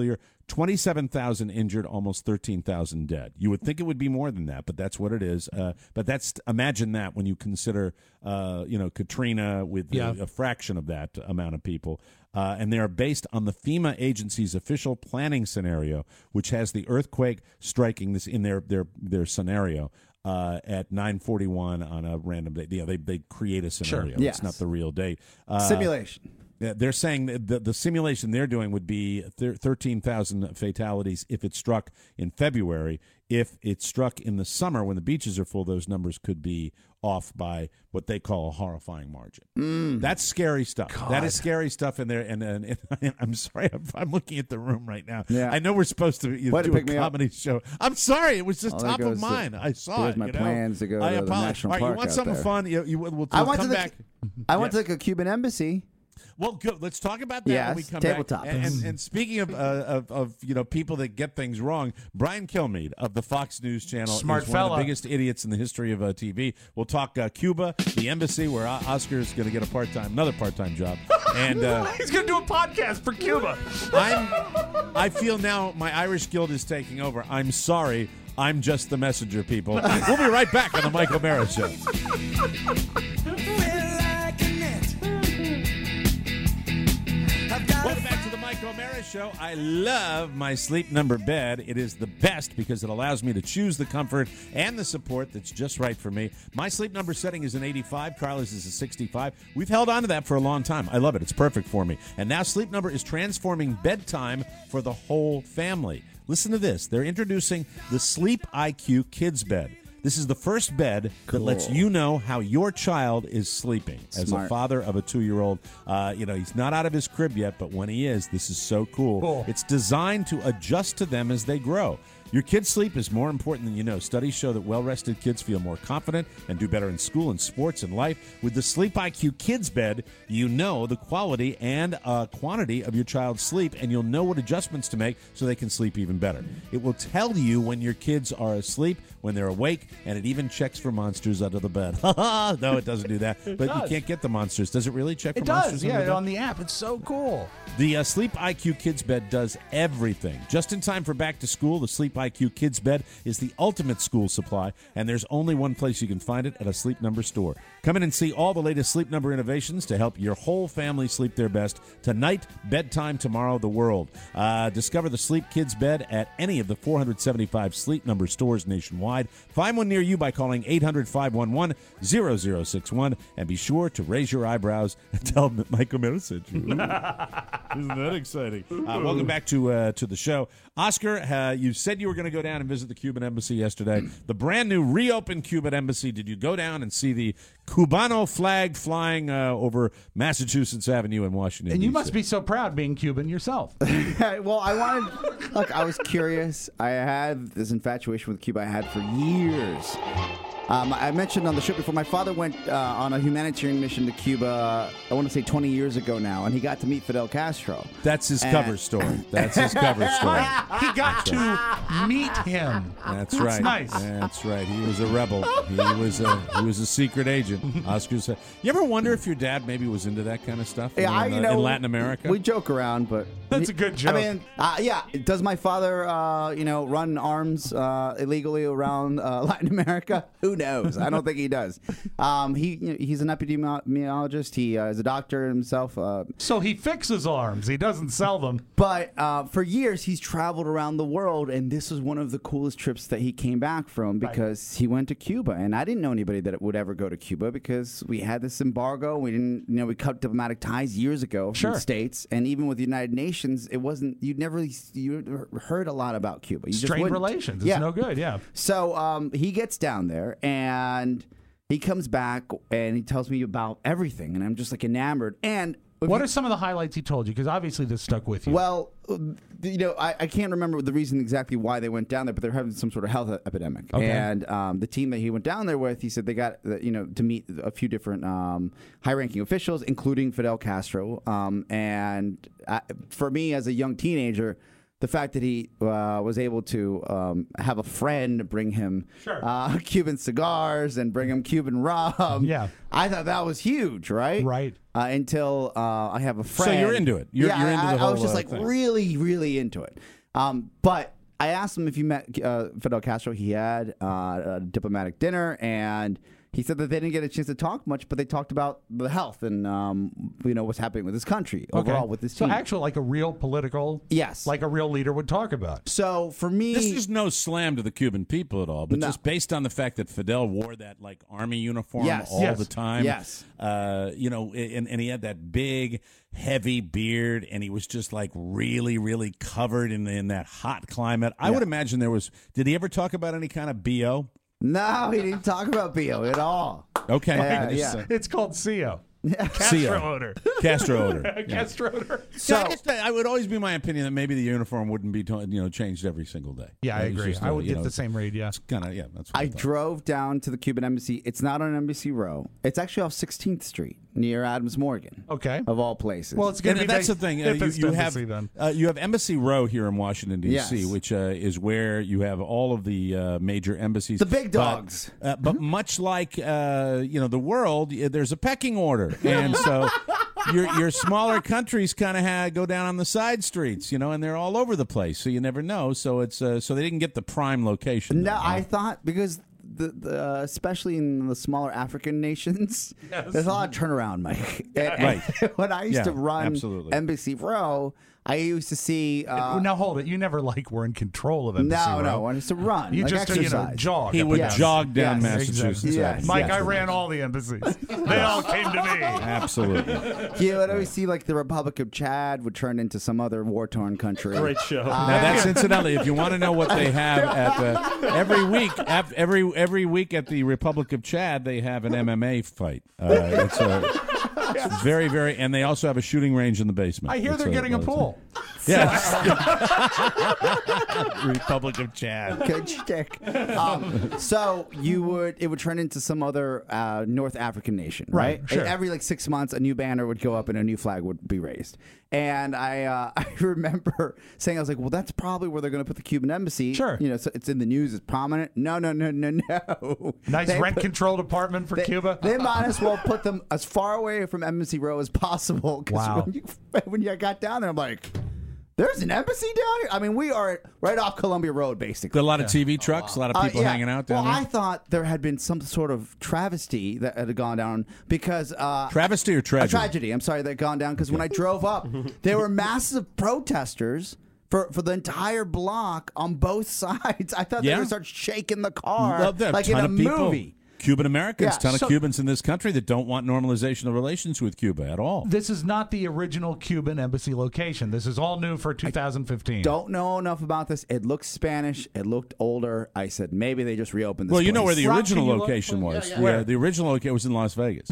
twenty-seven thousand injured, almost thirteen thousand dead. You would think it would be more than that, but that's what it is. Uh, but that's imagine that when you consider, uh, you know, Katrina with Yeah. a, a fraction of that amount of people. Uh, and they are based on the FEMA agency's official planning scenario, which has the earthquake striking this in their their their scenario uh, at nine forty-one on a random day. You know, they they create a scenario. Yes. It's not the real date. Uh, Simulation. Yeah, they're saying that the, the simulation they're doing would be thir- thirteen thousand fatalities if it struck in February. If it struck in the summer when the beaches are full, those numbers could be off by what they call a horrifying margin. Mm. That's scary stuff. God. That is scary stuff in there. And, and, and I'm sorry, I'm, I'm looking at the room right now. Yeah. I know we're supposed to you know, Way to do a pick me up. comedy show. I'm sorry, it was just All top that of goes to- mind. I saw here's it. my you know? plans to go I to the apologize. national All right, you park want out something there. fun? You, you, we'll, we'll I went come to the back. I went Yeah. to the Cuban embassy. Well, good. Let's talk about that Yes, when we come tabletop. back. And, and, and speaking of, uh, of of you know people that get things wrong, Brian Kilmeade of the Fox News Channel Smart is one of fella. the biggest idiots in the history of uh, T V. We'll talk uh, Cuba, the embassy, where O- Oscar is going to get a part time, another part time job, and uh, He's going to do a podcast for Cuba. I'm. I feel now my Irish Guild is taking over. I'm sorry. I'm just the messenger, people. We'll be right back on the Mike O'Mara Show. Welcome back to the Mike O'Mara Show. I love my Sleep Number bed. It is the best because it allows me to choose the comfort and the support that's just right for me. My Sleep Number setting is an eighty-five. Carla's is a sixty-five. We've held on to that for a long time. I love it. It's perfect for me. And now Sleep Number is transforming bedtime for the whole family. Listen to this. They're introducing the Sleep I Q Kids Bed. This is the first bed that lets you know how your child is sleeping. As Smart. a father of a two-year-old, uh, you know, he's not out of his crib yet, but when he is, this is so cool. Cool. It's designed to adjust to them as they grow. Your kids' sleep is more important than you know. Studies show that well-rested kids feel more confident and do better in school and sports and life. With the Sleep I Q Kids Bed, you know the quality and uh, quantity of your child's sleep, and you'll know what adjustments to make so they can sleep even better. It will tell you when your kids are asleep, when they're awake, and it even checks for monsters under the bed. No, it doesn't do that. But you does. can't get the monsters. Does it really check It for monsters does. under the Yeah, bed? on the app. It's so cool. The uh, Sleep I Q Kids Bed does everything. Just in time for back to school, the Sleep I Q Kids Bed is the ultimate school supply, and there's only one place you can find it, at a Sleep Number store. Come in and see all the latest Sleep Number innovations to help your whole family sleep their best. Tonight, bedtime, tomorrow, the world. Uh, discover the Sleep Kids Bed at any of the four hundred seventy-five Sleep Number stores nationwide. Find one near you by calling eight hundred, five one one, zero zero six one, and be sure to raise your eyebrows and tell them that Mike O'Mara sent you. Isn't that exciting? Uh, welcome back to uh, to the show. Oscar, uh, you said you were going to go down and visit the Cuban embassy yesterday. The brand new reopened Cuban embassy. Did you go down and see the Cubano flag flying uh, over Massachusetts Avenue in Washington, And you D C? must be so proud being Cuban yourself. Well, I wanted. Look, I was curious. I had this infatuation with Cuba I had for years. Um, I mentioned on the show before, my father went uh, on a humanitarian mission to Cuba, I want to say twenty years ago now, and he got to meet Fidel Castro. That's his And- cover story. That's his cover story. He got to meet him. That's right. nice. That's right. He was a rebel. He was a he was a secret agent. Oscar's. You ever wonder if your dad maybe was into that kind of stuff? Yeah, in, I, uh, you know, in Latin America. We joke around, but That's a good joke. I mean, uh, yeah. Does my father, uh, you know, run arms uh, illegally around uh, Latin America? Who knows? I don't think he does. Um, he you know, he's an epidemiologist. He uh, is a doctor himself. Uh, So he fixes arms. He doesn't sell them. But uh, for years, he's traveled around the world, and this was one of the coolest trips that he came back from because he went to Cuba. And I didn't know anybody that would ever go to Cuba because we had this embargo. We didn't, you know, we cut diplomatic ties years ago from Sure. the States. And even with the United Nations, it wasn't, you'd never really, you heard a lot about Cuba. You just Strained wouldn't. relations. It's Yeah. no good. Yeah. So um, he gets down there and he comes back and he tells me about everything. And I'm just like enamored. And What are some of the highlights he told you? Because obviously this stuck with you. well, uh, you know, I, I can't remember the reason exactly why they went down there, but they're having some sort of health epidemic. Okay. And um, the team that he went down there with, he said they got, uh, you know, to meet a few different um, high-ranking officials, including Fidel Castro. Um, and I, for me, as a young teenager, the fact that he uh, was able to um, have a friend bring him Sure. uh, Cuban cigars and bring him Cuban rum, Yeah. I thought that was huge, right? Right. Uh, until uh, I have a friend. So you're into it. You're- yeah, you're into I, the I was whole, just uh, like thing. really, really into it. Um, but I asked him if you met uh, Fidel Castro. He had uh, a diplomatic dinner, and he said that they didn't get a chance to talk much, but they talked about the health and um, you know what's happening with his country overall with his So team. actually, like a real political, yes, like a real leader would talk about. So for me, this is no slam to the Cuban people at all, but No. just based on the fact that Fidel wore that like army uniform Yes. all Yes. the time. Yes. Uh, you know, and, and he had that big, heavy beard, and he was just like really, really covered in in that hot climate. I Yeah. would imagine there was. Did he ever talk about any kind of B O? No, he didn't talk about B O at all. Okay, Yeah, I just, yeah. uh, It's called C O. Castro C O. odor. Castro odor. Yeah. Castro odor. So I, guess that, I would always be my opinion that maybe the uniform wouldn't be to- you know changed every single day. Yeah, I It was agree. just, I uh, would you get know, the same read, yeah. It's kind of yeah. That's what I, I thought. drove down to the Cuban embassy. It's not on Embassy Row. It's actually off sixteenth Street near Adams Morgan. Okay. Of all places. Well, it's going And to be that's the the thing. Uh, you, hippest you have embassy then. uh, you have Embassy Row here in Washington D C, Yes. which uh, is where you have all of the uh, major embassies. The big But- dogs. uh, but much like uh, you know the world, uh, there's a pecking order, and so your your smaller countries kind of ha- go down on the side streets, you know, and they're all over the place, so you never know. So it's uh, so they didn't get the prime location. No, there, I right? thought because the, the uh, especially in the smaller African nations, there's a lot of turnaround, Mike. And- and Right. when I used Yeah, to run absolutely. Embassy Row, I used to see. Uh, now hold it. You never like were in control of Embassy no, Row. no, when it's to run, You like just exercise. you know jog. He up would and down. jog down Yes, Massachusetts. exactly. Avenue. Yes. Mike, Yes. I ran all the embassies. They all came to me. Absolutely. You would always see like the Republic of Chad would turn into some other war-torn country. Great show. Now that's incidentally, if you want to know what they have at the, every week, af- every every week at the Republic of Chad, they have an M M A fight. Uh, it's, a, it's very very, and they also have a shooting range in the basement. I hear It's they're getting a it's pool. Yes. Republic of Chad. Good shtick. Um, so you would it would turn into some other uh, North African nation, right? Right, sure. Every like six months, a new banner would go up and a new flag would be raised. And I uh, I remember saying I was like, well, that's probably where they're going to put the Cuban embassy. Sure. You know, so it's in the news, it's prominent. No, no, no, no, no. Nice They rent put- control department for They, Cuba. they might as well put them as far away from Embassy Row as possible. Because Wow. when you, when you got down there, I'm like, there's an embassy down here? I mean, we are right off Columbia Road, basically. A lot of T V trucks, a lot of Uh, people yeah. hanging out down well, there. I thought there had been some sort of travesty that had gone down because uh, Travesty or a tragedy? tragedy. I'm sorry that had gone down because when I drove up, there were massive protesters for for the entire block on both sides. I thought they Yeah. were going to start shaking the car Well, there are like a ton in a of people. movie. Cuban Americans, Yeah, ton of so- Cubans in this country that don't want normalization of relations with Cuba at all. This is not the original Cuban embassy location. This is all new for two thousand fifteen. Don't know enough about this. It looked Spanish. It looked older. I said maybe they just reopened this Well, you know where place. the Rob, original can you look? location Yeah, was. yeah. The, Where? uh, the original location was in Las Vegas.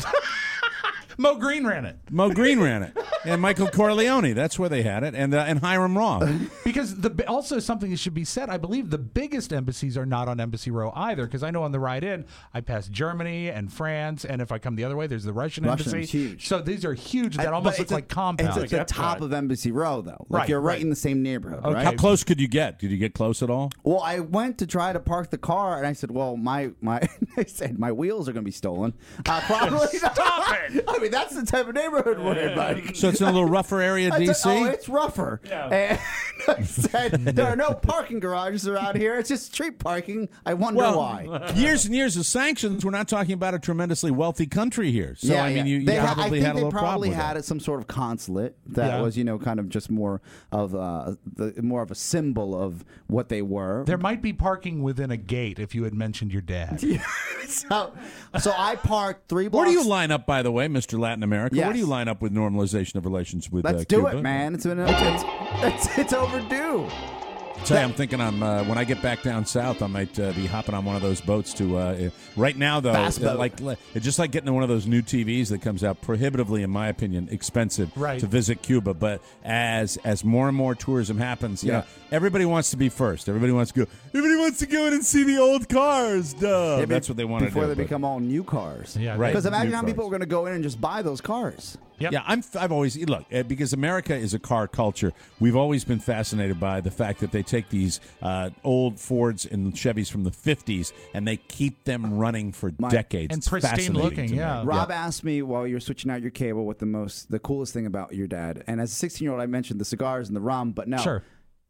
Mo Green ran it. Mo Green ran it, and Michael Corleone. That's where they had it, and uh, and Hiram Roth. Because the also something that should be said, I believe the biggest embassies are not on Embassy Row either. Because I know on the ride in, I passed Germany and France, and if I come the other way, there's the Russian Russian embassy. is huge. So these are huge. That I- almost but look it's like at- compounds. It's at the top of Embassy Row, though. Like Right, you're right, right. in the same neighborhood, Okay. right? How close could you get? Did you get close at all? Well, I went to try to park the car, and I said, "Well, my my," I said, "my wheels are going to be stolen." Uh, probably. Stop it! I mean, that's the type of neighborhood we're in, buddy. So it's in a little rougher area, I D said, C. oh, it's rougher. And I said, there are no parking garages around here. It's just street parking. I wonder well, why. years and years of sanctions. We're not talking about a tremendously wealthy country here. So yeah, I mean, yeah. you, you They ha- probably I think had a they little problem probably with had that. it, some sort of consulate that Yeah. was, you know, kind of just more of uh, the more of a symbol of what they were. There might be parking within a gate if you had mentioned your dad. so, so I parked three blocks. Where do you line up, by the way, Mister Latin America? Where Yes. do you line up with normalization of relations with Let's uh, do Cuba? it, man. It's been it's, it's, it's overdue. Tell you, I'm thinking I'm uh, when I get back down south, I might uh, be hopping on one of those boats to. Uh, right now, though, Fast uh, boat. like like- it's just like getting one of those new T Vs that comes out prohibitively, in my opinion, expensive Right. to visit Cuba. But as as more and more tourism happens, you Yeah. know, everybody wants to be first. Everybody wants to go. Everybody wants to go in and see the old cars. Duh. Yeah, be- That's what they want to do. before they but- become all new cars. Yeah, Right. Because imagine New how cars. people are going to go in and just buy those cars. Yep. Yeah, I'm. I've always look uh, because America is a car culture. We've always been fascinated by the fact that they take these uh, old Fords and Chevys from the fifties and they keep them running for My- decades. And It's pristine fascinating looking, to me. yeah. Rob asked me while you were switching out your cable what the most, the coolest thing about your dad. And as a sixteen-year-old, I mentioned the cigars and the rum, but no. Sure.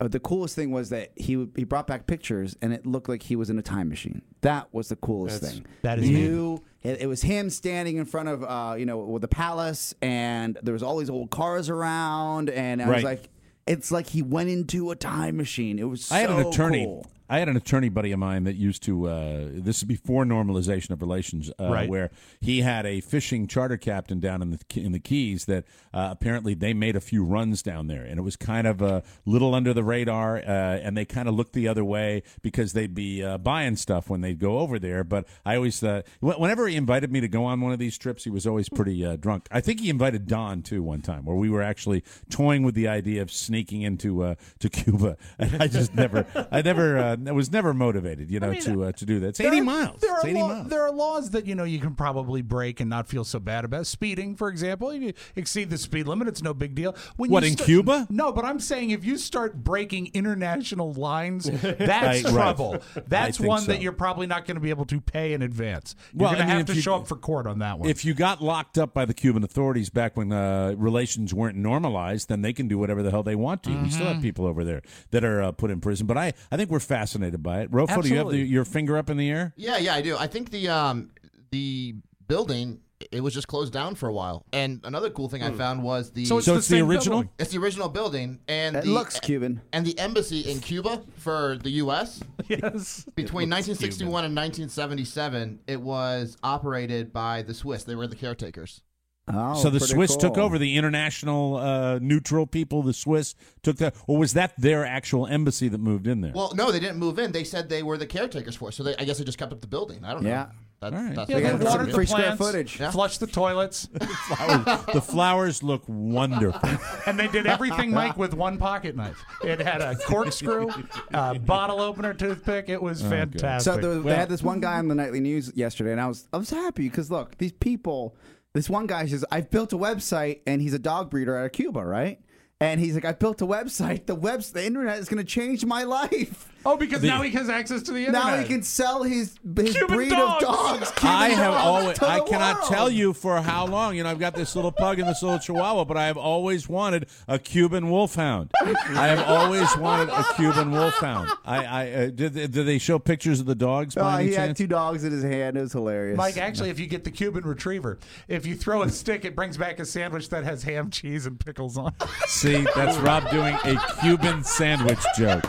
uh, the coolest thing was that he he brought back pictures, and it looked like he was in a time machine. That was the coolest That's- thing. that is you. It, it was him standing in front of uh, you know, with the palace, and there was all these old cars around, and I was Right. like, it's like he went into a time machine. It was. So I had an attorney. cool. I had an attorney buddy of mine that used to. Uh, this is before normalization of relations, uh, Right. where he had a fishing charter captain down in the in the Keys that uh, apparently they made a few runs down there, and it was kind of a little under the radar, uh, and they kind of looked the other way because they'd be uh, buying stuff when they'd go over there. But I always, uh, wh- whenever he invited me to go on one of these trips, he was always pretty uh, drunk. I think he invited Don too one time, where we were actually toying with the idea of sneaking into uh, to Cuba, and I just never, I never. Uh, I was never motivated, you know, I mean, to uh, to do that. It's There eighty are- miles. There It's are, eighty law- miles. there are laws that you know you can probably break and not feel so bad about. Speeding, for example, you exceed the speed limit; it's no big deal. When What, you in sta- Cuba? No, but I'm saying if you start breaking international lines, that's Right, right. trouble. That's think one so. that you're probably not going to be able to pay in advance. You're Well, going I to mean, have if to you- show up for court on that one. If you got locked up by the Cuban authorities back when uh, relations weren't normalized, then they can do whatever the hell they want to. We still Mm-hmm. have people over there that are uh, put in prison. But I, I think we're fascinated by it. Rofo, do you have the, Absolutely. your finger up in the air? Yeah, yeah, I do. I think the um the building, it was just closed down for a while. And another cool thing I found was the So it's So the it's the same original? building. it's the original building and It the looks Cuban. and the embassy in Cuba for the U S yes. between nineteen sixty-one and nineteen seventy-seven, it was operated by the Swiss. They were the caretakers. Oh, so the pretty Swiss took cool. over, the international uh, neutral people, the Swiss took that, or was that their actual embassy that moved in there? Well, no, they didn't move in. They said they were the caretakers for it. So they, I guess they just kept up the building. I don't Yeah. know. That's, All right. that's Yeah, what they got they some watered did. the free square plants, footage. Yeah. flushed the toilets, flowers, the flowers look wonderful. and they did everything, Mike, with one pocket knife. It had a corkscrew, a bottle opener, toothpick. It was fantastic. So there, they Well- had this one guy on the nightly news yesterday, and I was I was happy because look, these people. This one guy says, "I've built a website," and he's a dog breeder out of Cuba, right? And he's like, "I built a website. The web, the internet is going to change my life." Oh, because The- now he has access to the internet. Now he can sell his his Cuban breed dogs. of dogs. Cuban I have dogs always, to I the cannot world. tell you for how long. You know, I've got this little pug and this little chihuahua, but I have always wanted a Cuban wolfhound. I have always wanted a Cuban wolfhound. I, I uh, did. Did they show pictures of the dogs by Uh, any he had chance? two dogs in his hand. It was hilarious. Mike, actually, if you get the Cuban retriever, if you throw a stick, it brings back a sandwich that has ham, cheese, and pickles on it. See, that's Rob doing a Cuban sandwich joke.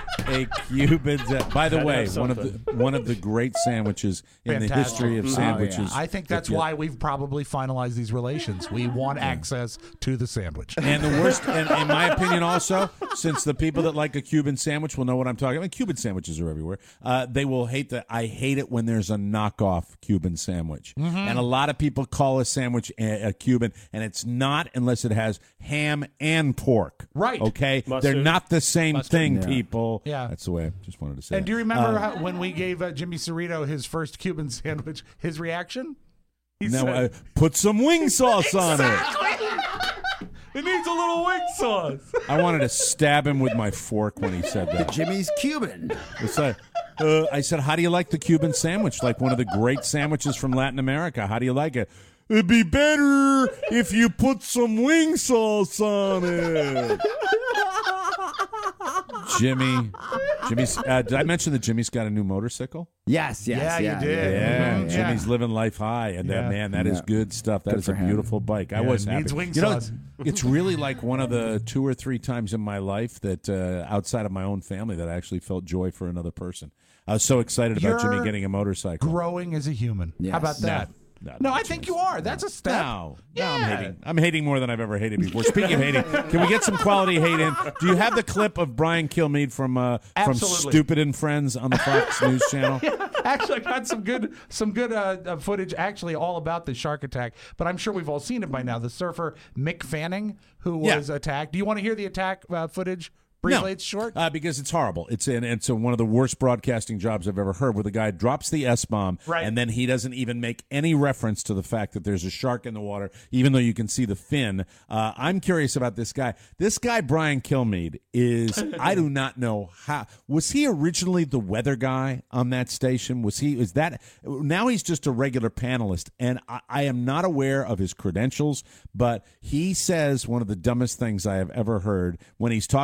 A Cuban. sa- By the way, one of the one of the great sandwiches in the Fantastic. history of Oh, yeah. sandwiches. I think that's If you- why we've probably finalized these relations. We want access to the sandwich. And the worst, and in my opinion, also, since the people that like a Cuban sandwich will know what I'm talking about. Cuban sandwiches are everywhere. Uh, they will hate the. I hate it when there's a knockoff Cuban sandwich, and a lot of people call a sandwich a, a Cuban, and it's not unless it has ham and pork. Right. Okay. They're Mustard. not the same thing, Yeah. people. Yeah. That's the way I just wanted to say. And it. do you remember Uh, how, when we gave uh, Jimmy Cerrito his first Cuban sandwich, his reaction? He now said, uh, put some wing sauce on it. it needs a little wing sauce. I wanted to stab him with my fork when he said that. Jimmy's Cuban. It's like, uh, I said, how do you like the Cuban sandwich? Like one of the great sandwiches from Latin America. How do you like it? It'd be better if you put some wing sauce on it. Jimmy, Jimmy's. Uh, did I mention that Jimmy's got a new motorcycle? Yes, yes, Yeah, you yeah, did. Yeah, Mhm. Jimmy's living life high, and Yeah. uh, man, that is Yeah. good stuff. That Good is for a him. beautiful bike. I Yeah, was it happy. needs wing you know, sauce. it's, it's really like one of the two or three times in my life that uh, outside of my own family that I actually felt joy for another person. I was so excited about You're Jimmy getting a motorcycle. Growing as a human. Yes. How about that? No, No, no I think you are. That's a step. No, Yeah. no, I'm hating. I'm hating more than I've ever hated before. Speaking of hating, can we get some quality hate in? Do you have the clip of Brian Kilmeade from uh, from Absolutely. Stupid and Friends on the Fox News Channel? Actually, I got some good, some good uh, uh, footage. Actually, all about the shark attack. But I'm sure we've all seen it by now. The surfer Mick Fanning, who Yeah. was attacked. Do you want to hear the attack uh, footage? Briefly, No, it's short. uh, because it's horrible. It's in, it's a, one of the worst broadcasting jobs I've ever heard, where the guy drops the S bomb, Right. and then he doesn't even make any reference to the fact that there's a shark in the water, even though you can see the fin. Uh, I'm curious about this guy. This guy Brian Kilmeade is. I do not know how. Was he originally the weather guy on that station? Was he? Is that now he's just a regular panelist, and I, I am not aware of his credentials, but he says one of the dumbest things I have ever heard when he's talking about this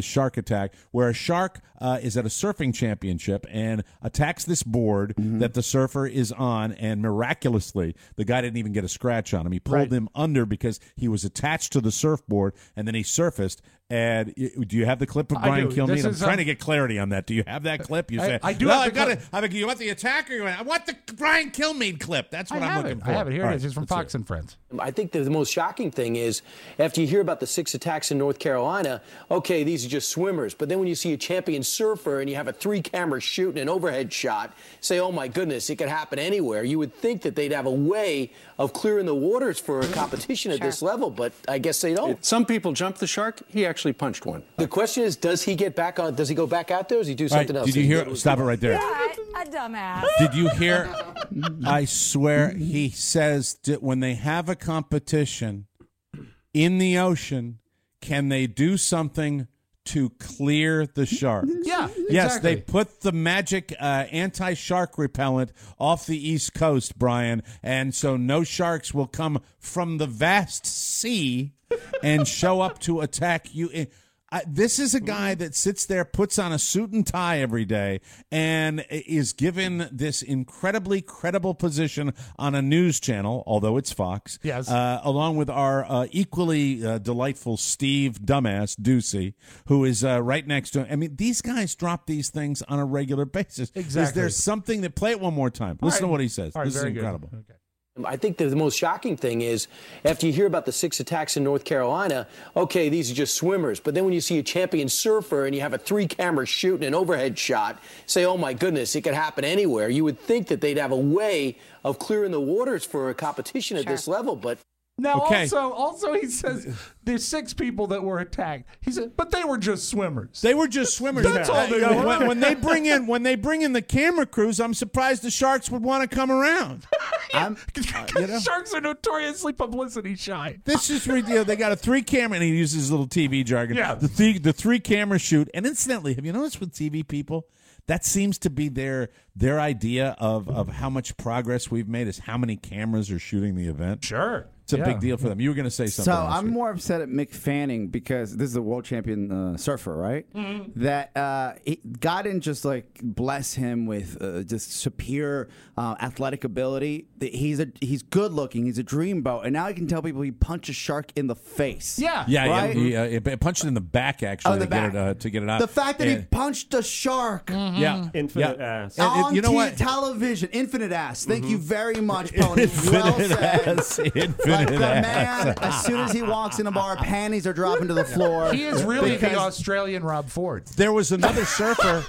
this shark attack where a shark uh, is at a surfing championship and attacks this board Mm-hmm. that the surfer is on, and miraculously, the guy didn't even get a scratch on him. He pulled Right. him under because he was attached to the surfboard, and then he surfaced. And y- do you have the clip of I Brian do. Kilmeade? This I'm is, trying um, to get clarity on that. Do you have that clip? You I- say, I do well, have I the got clip. it. I mean, you want the attack or you want, I want the Brian Kilmeade clip. That's what I I'm have looking it. for. I have it. Here All it right, is. It's from let's hear Fox it. and Friends. I think the, the most shocking thing is after you hear about the six attacks in North Carolina, okay, these are just swimmers. But then when you see a champion surfer and you have a three-camera shoot and an overhead shot, say, oh, my goodness, it could happen anywhere. You would think that they'd have a way of clearing the waters for a competition at this level, but I guess they don't. Some people jump the shark. He actually punched one. The question is, does he get back on? Does he go back out there or does he do All right, something else? did you hear? Stop it right there. A dumbass. Did you hear? I swear he says that when they have a competition in the ocean, can they do something to clear the sharks? Yeah, Yes, they exactly. put the magic uh, anti-shark repellent off the East Coast, Brian, and so no sharks will come from the vast sea and show up to attack you. I, this is a guy that sits there, puts on a suit and tie every day, and is given this incredibly credible position on a news channel, although it's Fox. Yes. Uh, along with our uh, equally uh, delightful Steve Dumbass Ducey, who is uh, right next to him. I mean, these guys drop these things on a regular basis. Is Exactly. there something that play it one more time? All Listen right. to what he says. All right, this is very good. incredible. Okay. I think the, the most shocking thing is after you hear about the six attacks in North Carolina, okay, these are just swimmers. But then when you see a champion surfer and you have a three-camera shoot and an overhead shot, say, oh, my goodness, it could happen anywhere. You would think that they'd have a way of clearing the waters for a competition at this level, but Now, Okay. also, also he says there's six people that were attacked. He said, but they were just swimmers. They were just swimmers. That's all they You know, were. when, when they bring in when they bring in the camera crews, I'm surprised the sharks would want to come around. I'm, you know? Sharks are notoriously publicity shy. This is ridiculous. They got a three camera, and he uses his little T V jargon. Yeah. The three, the three camera shoot. And incidentally, have you noticed with T V people, that seems to be their their idea of of how much progress we've made is how many cameras are shooting the event. Sure. It's a Yeah. big deal for them. You were going to say something. So last I'm week. more upset at Mick Fanning because this is a world champion uh, surfer, right? Mm-hmm. That uh, he, God didn't just like bless him with uh, just superior uh, athletic ability. That He's a he's good looking. He's a dreamboat, and now I can tell people he punched a shark in the face. Yeah. Yeah, Right? yeah. He, uh, it, it punched it in the back actually Oh, the to back. get it uh, to get it out. The fact that he And- punched a shark yeah, Infinite yeah. ass. And it- on you know t- what? television, infinite ass. Thank you very much, Pony. well Infinite said. ass, infinite Like the ass. man, as soon as he walks in a bar, panties are dropping to the floor. He is really the because- Australian Rob Ford. There was another surfer.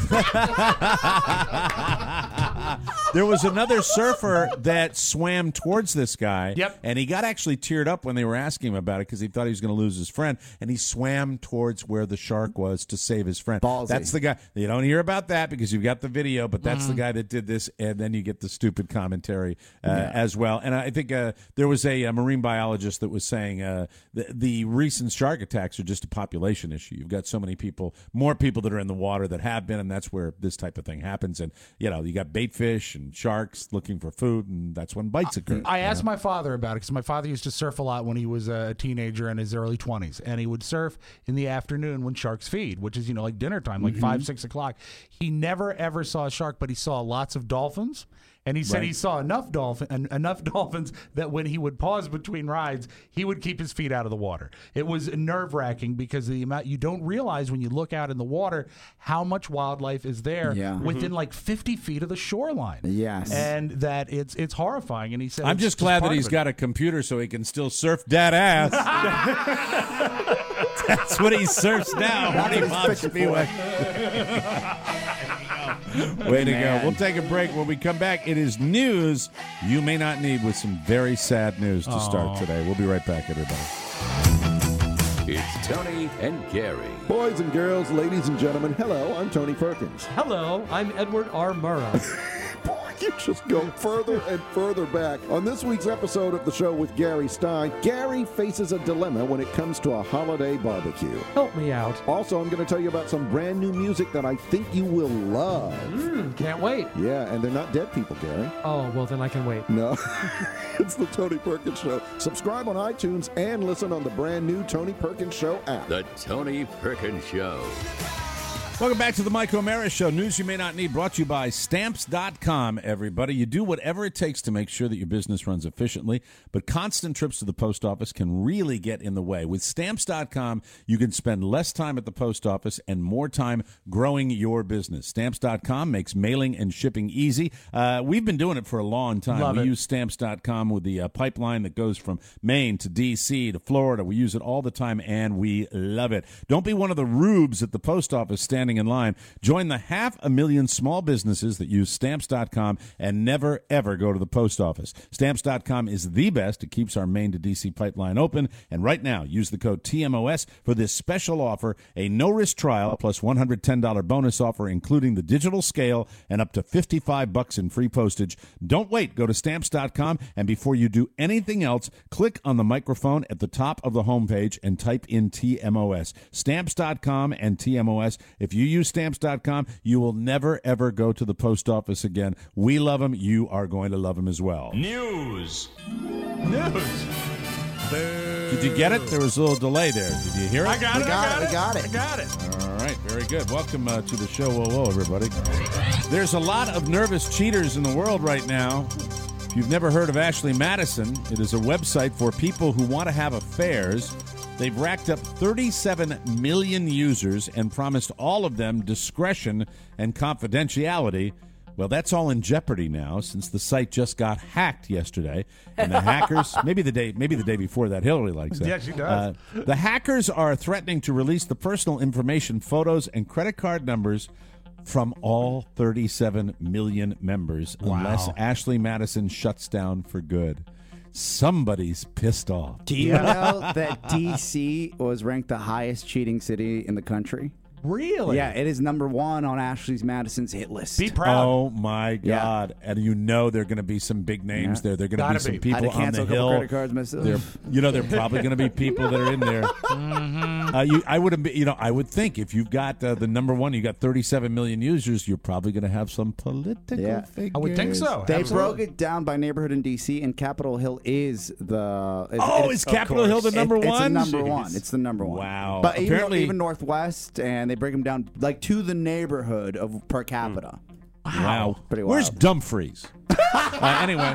There was another surfer that swam towards this guy. Yep. And he got actually teared up when they were asking him about it because he thought he was going to lose his friend. And he swam towards where the shark was to save his friend. Ballsy. That's the guy. You don't hear about that because you've got the video, but that's the guy that did this. And then you get the stupid commentary uh, as well. And I think uh, there was a, a marine biologist that was saying uh, the, the recent shark attacks are just a population issue. You've got so many people, more people that are in the water that have been, and that's where this type of thing happens. And, you know, you got bait fish and sharks looking for food, and that's when bites occur. I you asked know? my father about it because my father used to surf a lot when he was a teenager in his early twenties, and he would surf in the afternoon when sharks feed, which is, you know, like dinner time, like five, six o'clock. He never ever saw a shark, but he saw lots of dolphins. And he said Right. he saw enough dolphin en- enough dolphins that when he would pause between rides, he would keep his feet out of the water. It was nerve wracking because of the amount you don't realize when you look out in the water how much wildlife is there Yeah. within like fifty feet of the shoreline. Yes. And that it's it's horrifying. And he said I'm it's just glad part that of he's it. got a computer so he can still surf that ass. That's what he surfs now. That's Marty what he's Bob fishing for. Spiewak. Way to go. We'll take a break. When we come back, it is news you may not need with some very sad news to start today. We'll be right back, everybody. It's Tony and Gary. Boys and girls, ladies and gentlemen, hello, I'm Tony Perkins. Hello, I'm Edward R. Murrow. You just go further and further back. On this week's episode of the show with Gary Stein, Gary faces a dilemma when it comes to a holiday barbecue. Help me out. Also, I'm going to tell you about some brand new music that I think you will love. Mm, can't wait. Yeah, and they're not dead people, Gary. Oh, well, then I can wait. No. It's the Tony Perkins Show. Subscribe on iTunes and listen on the brand new Tony Perkins Show app. The Tony Perkins Show. Welcome back to the Mike O'Mara Show. News you may not need, brought to you by Stamps dot com, everybody. You do whatever it takes to make sure that your business runs efficiently, but constant trips to the post office can really get in the way. With Stamps dot com, you can spend less time at the post office and more time growing your business. Stamps dot com makes mailing and shipping easy. Uh, we've been doing it for a long time. Love we it. use Stamps dot com with the uh, pipeline that goes from Maine to D C to Florida. We use it all the time, and we love it. Don't be one of the rubes at the post office standing in line. Join the half a million small businesses that use Stamps dot com and never, ever go to the post office. Stamps dot com is the best. It keeps our Maine to D C pipeline open. And right now, use the code T M O S for this special offer, a no-risk trial plus one hundred ten dollars bonus offer, including the digital scale and up to fifty-five bucks in free postage. Don't wait. Go to Stamps dot com, and before you do anything else, click on the microphone at the top of the homepage and type in T M O S. Stamps dot com and T M O S. If you use Stamps dot com, you will never, ever go to the post office again. We love them. You are going to love them as well. News. News. Did you get it? There was a little delay there. Did you hear it? I got We it. got I it, we got it. I got it. All right, very good. Welcome uh, to the show. Whoa, whoa, everybody. There's a lot of nervous cheaters in the world right now. If you've never heard of Ashley Madison, it is a website for people who want to have affairs. They've racked up thirty-seven million users and promised all of them discretion and confidentiality. Well, that's all in jeopardy now since the site just got hacked yesterday. And the hackers, maybe the day maybe the day before that, Hillary likes that. Yeah, she does. Uh, the hackers are threatening to release the personal information, photos, and credit card numbers from all thirty-seven million members unless Ashley Madison shuts down for good. Somebody's pissed off. Do you know that D C was ranked the highest cheating city in the country? Really? Yeah, it is number one on Ashley Madison's hit list. Be proud. Oh my Yeah. God! And you know there are going to be some big names Yeah. there. There are going to Gotta be some be. people I had to on cancel the a couple hill. credit cards myself. They're, you know, there are probably going to be people that are in there. Mm-hmm. Uh, you, I would have, you know, I would think if you've got uh, the number one, you got thirty-seven million users, you're probably going to have some political Yeah. figures. I would think so. They Absolutely. broke it down by neighborhood in D C, and Capitol Hill is the. It, Oh, it's- is Capitol Hill the it- number It's the one? number Jeez. one. It's the number one. Wow. But even, Apparently- even Northwest, and they break them down like to the neighborhood of per capita. Wow. Pretty Where's wild. Dumfries? uh, anyway.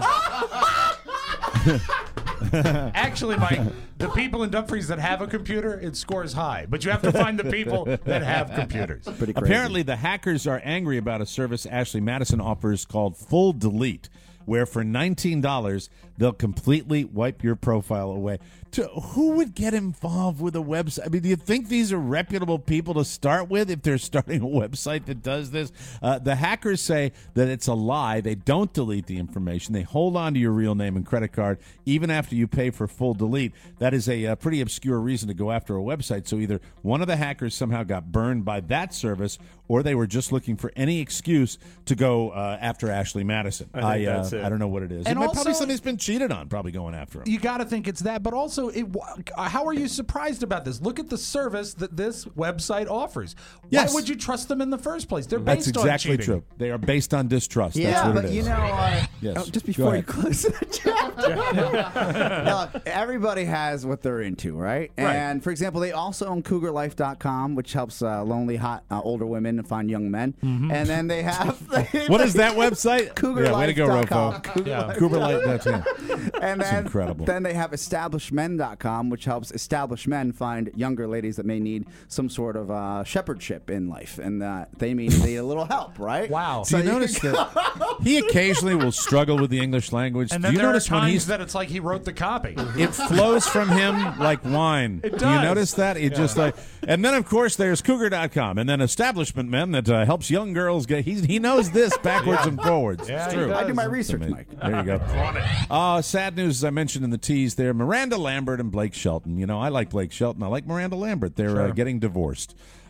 Actually, Mike, the people in Dumfries that have a computer, it scores high. But you have to find the people that have computers. Pretty crazy. Apparently, the hackers are angry about a service Ashley Madison offers called Full Delete, where for nineteen dollars, they'll completely wipe your profile away. To, who would get involved with a website? I mean, do you think these are reputable people to start with if they're starting a website that does this? Uh, the hackers say that it's a lie. They don't delete the information. They hold on to your real name and credit card even after you pay for Full Delete. That is a, uh pretty obscure reason to go after a website. So either one of the hackers somehow got burned by that service, or they were just looking for any excuse to go uh, after Ashley Madison. I think I, uh, that's it. I don't know what it is. And It might- probably also- somebody's been cheated on, probably going after him. You got to think it's that, but also, it, how are you surprised about this? Look at the service that this website offers. Yes. Why would you trust them in the first place? They're That's based exactly on cheating. true. They are based on distrust. Yeah, That's what but it is. you know, uh, Yes. oh, just Go before you ahead. close the chapter, now, look, everybody has what they're into, right? Right. And for example, they also own Cougar Life dot com, which helps uh, lonely, hot, uh, older women find young men. Mm-hmm. And then they have What is that website? Cougar Yeah, way to go, Life dot Rofo. com. Yeah. Cooper Light, that's him. And It's then, incredible. then they have establish men dot com, which helps established men find younger ladies that may need some sort of uh, shepherdship in life, and uh, they may need a little help, right? Wow. Do you notice that he occasionally will struggle with the English language? And Do then you there notice are when times he's that it's like he wrote the copy. it flows from him like wine. It Do you does. notice that? It just like, and then of course there's Cougar dot com, and then Establishment Men that uh, helps young girls get. He's, he knows this backwards and forwards. Yeah, it's he true. does. I do my It's research, amazing. Mike. There you go. Uh, sad news, as I mentioned in the tease there, Miranda Lambert and Blake Shelton. You know, I like Blake Shelton. I like Miranda Lambert. They're uh, Sure. getting divorced.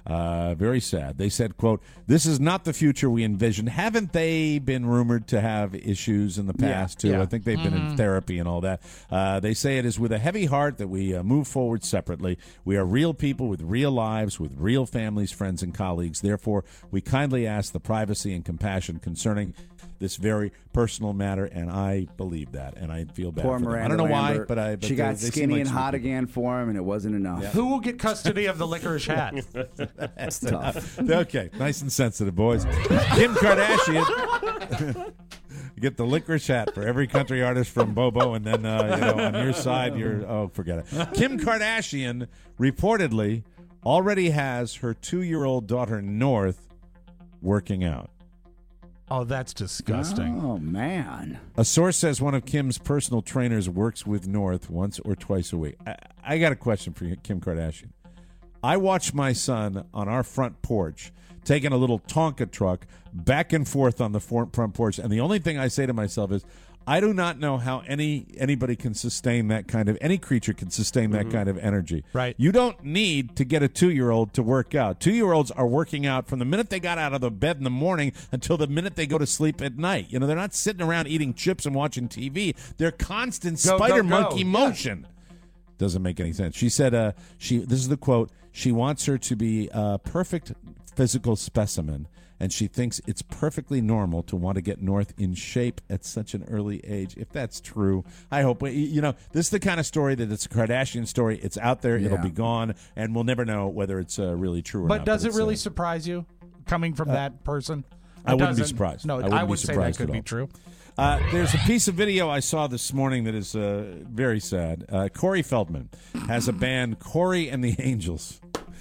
Uh, very sad. They said, quote, "This is not the future we envisioned." Haven't they been rumored to have issues in the past, Yeah, too? yeah. I think they've been in Mhm. therapy and all that. Uh, they say it is with a heavy heart that we uh, move forward separately. We are real people with real lives, with real families, friends, and colleagues. Therefore, we kindly ask the privacy and compassion concerning this very personal matter, and I believe that, and I feel bad Poor for them. Miranda I don't know why, Lambert. but I. But she they, got they seem skinny like and sweet hot people. again for him, and it wasn't enough. Who will get custody of the licorice hat? That's tough. Okay, nice and sensitive, boys. Kim Kardashian. Get the licorice hat for every country artist from Bobo, and then uh, you know, on your side, you're oh, forget it. Kim Kardashian reportedly already has her two-year-old daughter North working out. Oh, that's disgusting. Oh, man. A source says one of Kim's personal trainers works with North once or twice a week. I, I got a question for you, Kim Kardashian. I watch my son on our front porch taking a little Tonka truck back and forth on the front porch, and the only thing I say to myself is, I do not know how any anybody can sustain that kind of, any creature can sustain that kind of energy. Right. You don't need to get a two-year-old to work out. Two-year-olds are working out from the minute they got out of the bed in the morning until the minute they go to sleep at night. You know, they're not sitting around eating chips and watching T V. They're constant Go, go, spider go. monkey Yeah. motion. Doesn't make any sense. She said, uh, she. This is the quote, she wants her to be a perfect physical specimen, and she thinks it's perfectly normal to want to get North in shape at such an early age. If that's true, I hope, you know, this is the kind of story that it's a Kardashian story. It's out there. It'll Yeah. be gone, and we'll never know whether it's uh, really true or But not. does it it's, really uh, surprise you coming from that person? I It wouldn't be doesn't? surprised. No, I I, wouldn't be would say that surprised could at be all. true. Uh, there's a piece of video I saw this morning that is uh, very sad. Uh, Corey Feldman has a band, Corey and the Angels.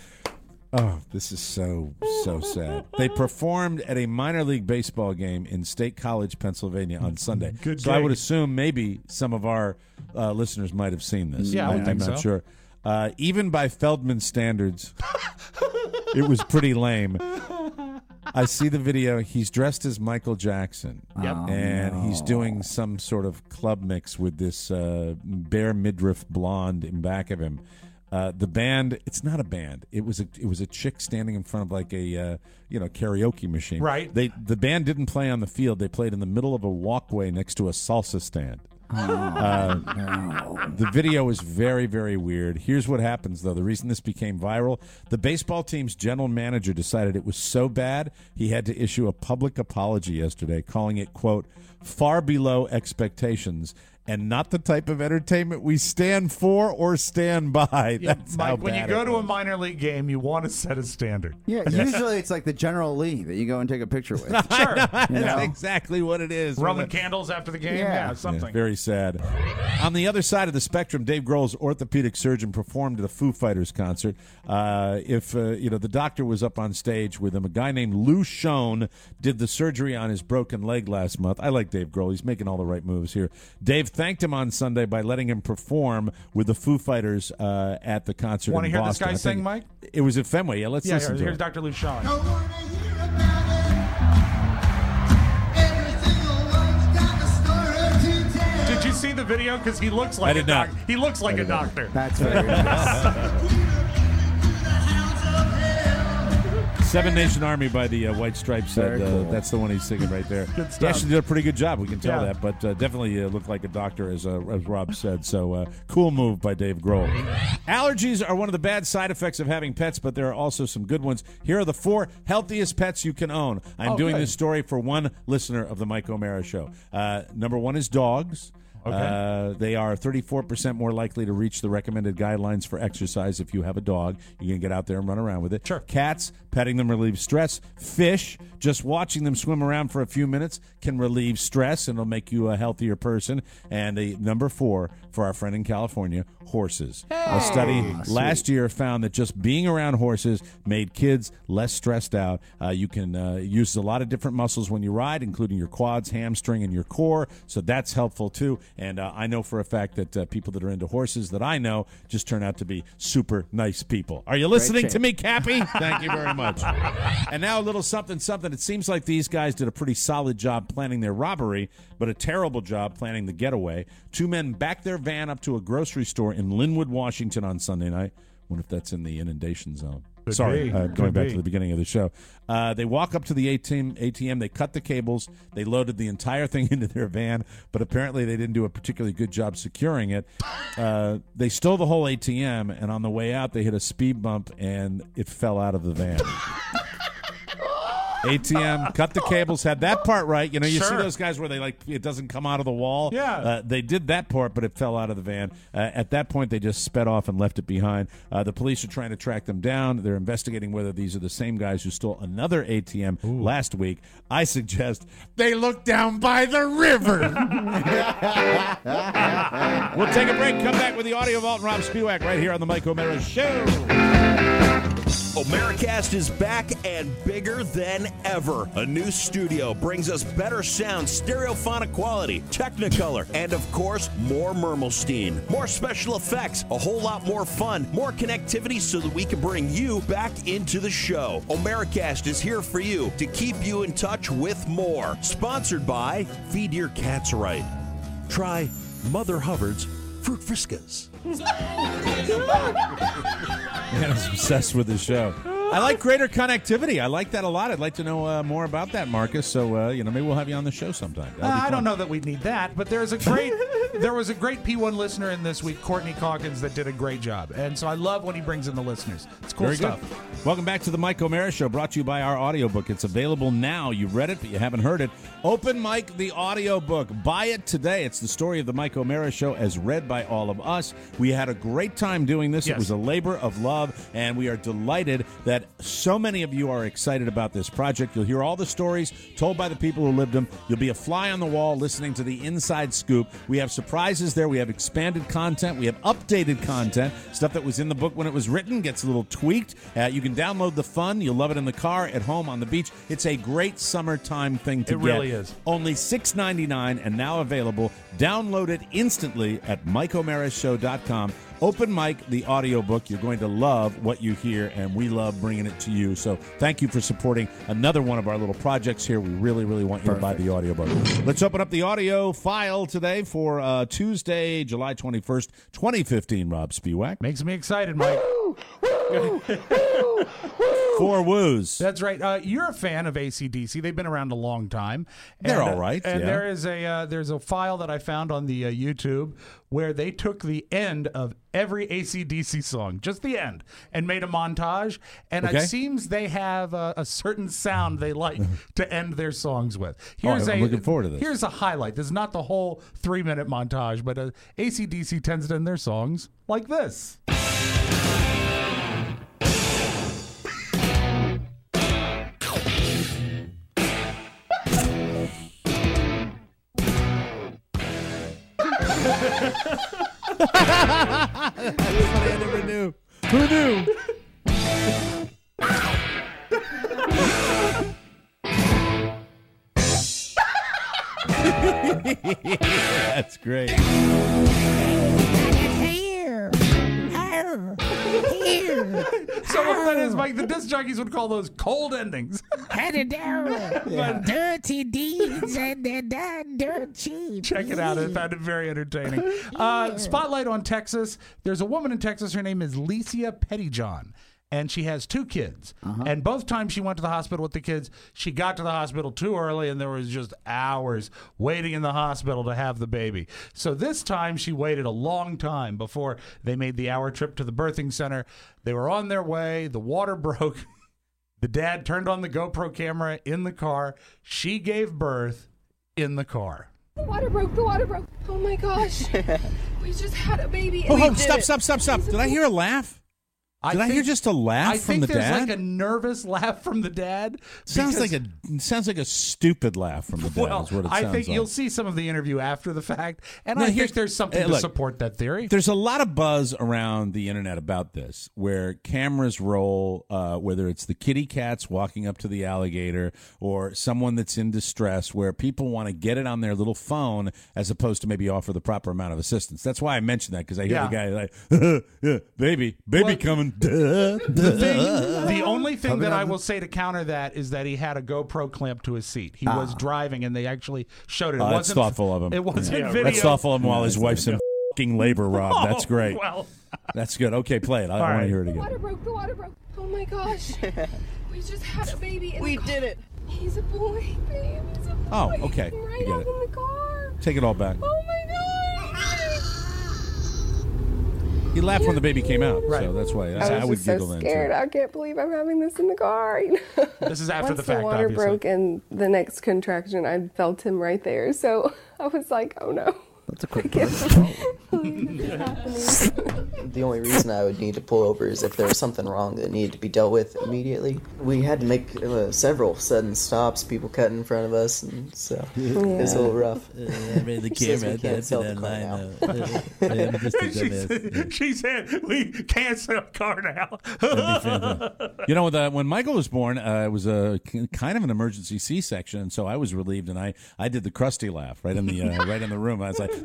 Oh, this is so, so sad. They performed at a minor league baseball game in State College, Pennsylvania on Sunday. Good so I gig. would assume maybe some of our uh, listeners might have seen this. Yeah, I would I'm think not so. sure. Uh, even by Feldman standards, it was pretty lame. I see the video. He's dressed as Michael Jackson. Yep. Oh, And he's doing some sort of club mix with this uh, bare midriff blonde in back of him. Uh, the band, it's not a band. It was a it was a chick standing in front of like a uh, you know karaoke machine. Right. They the band didn't play on the field. They played in the middle of a walkway next to a salsa stand. Uh, the video is very, very weird. Here's what happens, though. The reason this became viral, the baseball team's general manager decided it was so bad he had to issue a public apology yesterday, calling it, quote, far below expectations and not the type of entertainment we stand for or stand by. Yeah, That's how Mike, when you bad go it to a was. minor league game, you want to set a standard. Yeah, usually it's like the General Lee that you go and take a picture with. Sure. That's You know? exactly what it is. Roman candles after the game. Yeah. Yeah, something. Yeah, very sad. On the other side of the spectrum, Dave Grohl's orthopedic surgeon performed at a Foo Fighters concert. Uh, if uh, you know, the doctor was up on stage with him. A guy named Lou Schoen did the surgery on his broken leg last month. I like Dave Grohl. He's making all the right moves here. Dave thanked him on Sunday by letting him perform with the Foo Fighters uh, at the concert. Want to in hear Boston. this guy I think sing, Mike? It was at Fenway. Yeah, let's Yeah, listen here- to here's it. Doctor Lou Shawn. Did you see the video? Because he looks like I did a doc- not. He looks like a doctor. That's very nice. Seven Nation Army by the uh, White Stripes said Very uh, cool. that's the one he's singing right there. Good He stuff. actually did a pretty good job. We can tell Yeah. that, but uh, definitely uh, looked like a doctor, as uh, as Rob said. So uh, cool move by Dave Grohl. Allergies are one of the bad side effects of having pets, but there are also some good ones. Here are the four healthiest pets you can own. I'm Oh, doing good. this story for one listener of the Mike O'Mara Show. Uh, number one is dogs. Okay. Uh, they are thirty-four percent more likely to reach the recommended guidelines for exercise if you have a dog. You can get out there and run around with it. Sure. Cats, petting them relieves stress. Fish, just watching them swim around for a few minutes can relieve stress and it'll make you a healthier person. And the number four for our friend in California, horses. A study last year found that just being around horses made kids less stressed out. Uh, you can uh, use a lot of different muscles when you ride, including your quads, hamstring, and your core. So that's helpful too. And uh, I know for a fact that uh, people that are into horses that I know just turn out to be super nice people. Are you listening to shape. me, Cappy? Thank you very much. And now a little something, something. It seems like these guys did a pretty solid job planning their robbery, but a terrible job planning the getaway. Two men backed their van up to a grocery store in Linwood, Washington on Sunday night. Wonder if that's in the inundation zone. Could Sorry, be. uh, Could going back be. to the beginning of the show. Uh, they walk up to the A T M, A T M, they cut the cables, they loaded the entire thing into their van, but apparently they didn't do a particularly good job securing it. Uh, they stole the whole A T M, and on the way out, they hit a speed bump, and it fell out of the van. A T M, cut the cables, had that part right. You know, you Sure. see those guys where they like it doesn't come out of the wall. Yeah. Uh, they did that part, but it fell out of the van. Uh, at that point, they just sped off and left it behind. Uh, the police are trying to track them down. They're investigating whether these are the same guys who stole another A T M last week. I suggest they look down by the river. We'll take a break. Come back with the audio vault and Rob Spiewak right here on the Mike O'Mara Show. Omeracast is back and bigger than ever. A new studio brings us better sound, stereophonic quality, Technicolor, and of course, more Mermelstein. More special effects, a whole lot more fun, more connectivity so that we can bring you back into the show. Omeracast is here for you to keep you in touch with more. Sponsored by Feed Your Cats Right. Try Mother Hubbard's Fruit Friskas. Man, I was obsessed with this show. I like greater connectivity. I like that a lot. I'd like to know uh, more about that, Marcus. So, uh, you know, maybe we'll have you on the show sometime. Uh, I don't know that we need that, but there's a great, there was a great P one listener in this week, Courtney Calkins, that did a great job, and so I love when he brings in the listeners. It's cool Very stuff. Good. Welcome back to the Mike O'Mara Show, brought to you by our audiobook. It's available now. You've read it, but you haven't heard it. Open Mike, the audiobook. Buy it today. It's the story of the Mike O'Mara Show as read by all of us. We had a great time doing this. Yes. It was a labor of love, and we are delighted that so many of you are excited about this project. You'll hear all the stories told by the people who lived them. You'll be a fly on the wall listening to the inside scoop. We have surprises there. We have expanded content. We have updated content. Stuff that was in the book when it was written gets a little tweaked. Uh, you can download the fun. You'll love it in the car, at home, on the beach. It's a great summertime thing to It get. really is. Only six ninety-nine and now available. Download it instantly at mike o'mara show dot com. Open Mike, the audiobook. You're going to love what you hear, and we love bringing it to you. So thank you for supporting another one of our little projects here. We really, really want you Perfect. to buy the audiobook. Let's open up the audio file today for uh, Tuesday, July twenty-first, twenty fifteen, Rob Spiewak. Makes me excited, Mike. Four woos. That's right. Uh, you're a fan of A C D C. They've been around a long time. They're And, uh, all right, And yeah. there is a uh, there's a file that I found on the uh, YouTube where they took the end of every A C D C song, just the end, and made a montage. And Okay. it seems they have a, a certain sound they like to end their songs with. Oh, Here's I'm a looking forward to this. Here's a highlight. This is not the whole three minute montage, but uh, A C D C tends to end their songs like this. That's funny. I never knew. Who knew? That's great. Here. Here. Here. So what that is, Mike, the disc jockeys would call those cold endings. Headed down. Yeah. Dirty deeds and they're done dirt cheap. Check it out. I found it very entertaining. Uh, spotlight on Texas. There's a woman in Texas. Her name is Licia Pettyjohn. And she has two kids. Uh-huh. And both times she went to the hospital with the kids, she got to the hospital too early, and there was just hours waiting in the hospital to have the baby. So this time she waited a long time before they made the hour trip to the birthing center. They were on their way. The water broke. The dad turned on the GoPro camera in the car. She gave birth in the car. The water broke. The water broke. Oh my gosh. We just had a baby. Oh, and oh, we did stop, it. stop, stop, stop. Did I hear a laugh? Did I, think- hear just a laugh I from think the there's dad? like a nervous laugh from the dad. Sounds because- like a sounds like a stupid laugh from the dad. Well, is what it I sounds think like. you'll see some of the interview after the fact, and Now, I here's- think there's something hey, to look, support that theory. There's a lot of buzz around the internet about this, where cameras roll, uh, whether it's the kitty cats walking up to the alligator or someone that's in distress, where people want to get it on their little phone as opposed to maybe offer the proper amount of assistance. That's why I mentioned that, because I hear Yeah. the guy like, yeah, baby, baby Well, coming. Duh, The, duh. thing, the only thing Coming that I on the- will say to counter that is that he had a GoPro clamped to his seat. He Ah. was driving, and they actually showed it. It Oh, that's wasn't thoughtful of him. It wasn't Yeah, video. That's thoughtful of him while his wife's in fucking labor, Rob. That's great. Well, That's good. Okay, play it. I, I All want right. to hear it The again. water broke. The water broke. Oh my gosh. We just had a baby. In We the car. did it. He's a boy, babe. He's a boy. Oh, okay. Right I get out it. in the car. Take it all back. Oh my gosh. He laughed when the baby came out, Right. so that's why I, I was I would just so giggle then. scared. Too. I can't believe I'm having this in the car. You know? this is after Once the fact, water obviously. broke and the next contraction, I felt him right there. So I was like, oh no. That's a quick I can't believe this is happening. The only reason I would need to pull over is if there was something wrong that needed to be dealt with immediately. We had to make uh, several sudden stops, people cut in front of us, and so it was a little rough. Uh, I mean, the She says we camera can't that's sell it the car online, now. uh, I'm just a she, dumbass. said, she said, we can't sell a car now. That'd be fantastic. You know, the, when Michael was born, uh, it was a kind of an emergency C-section, and so I was relieved, and I, I did the Krusty laugh right in the uh, right in the room. I was like,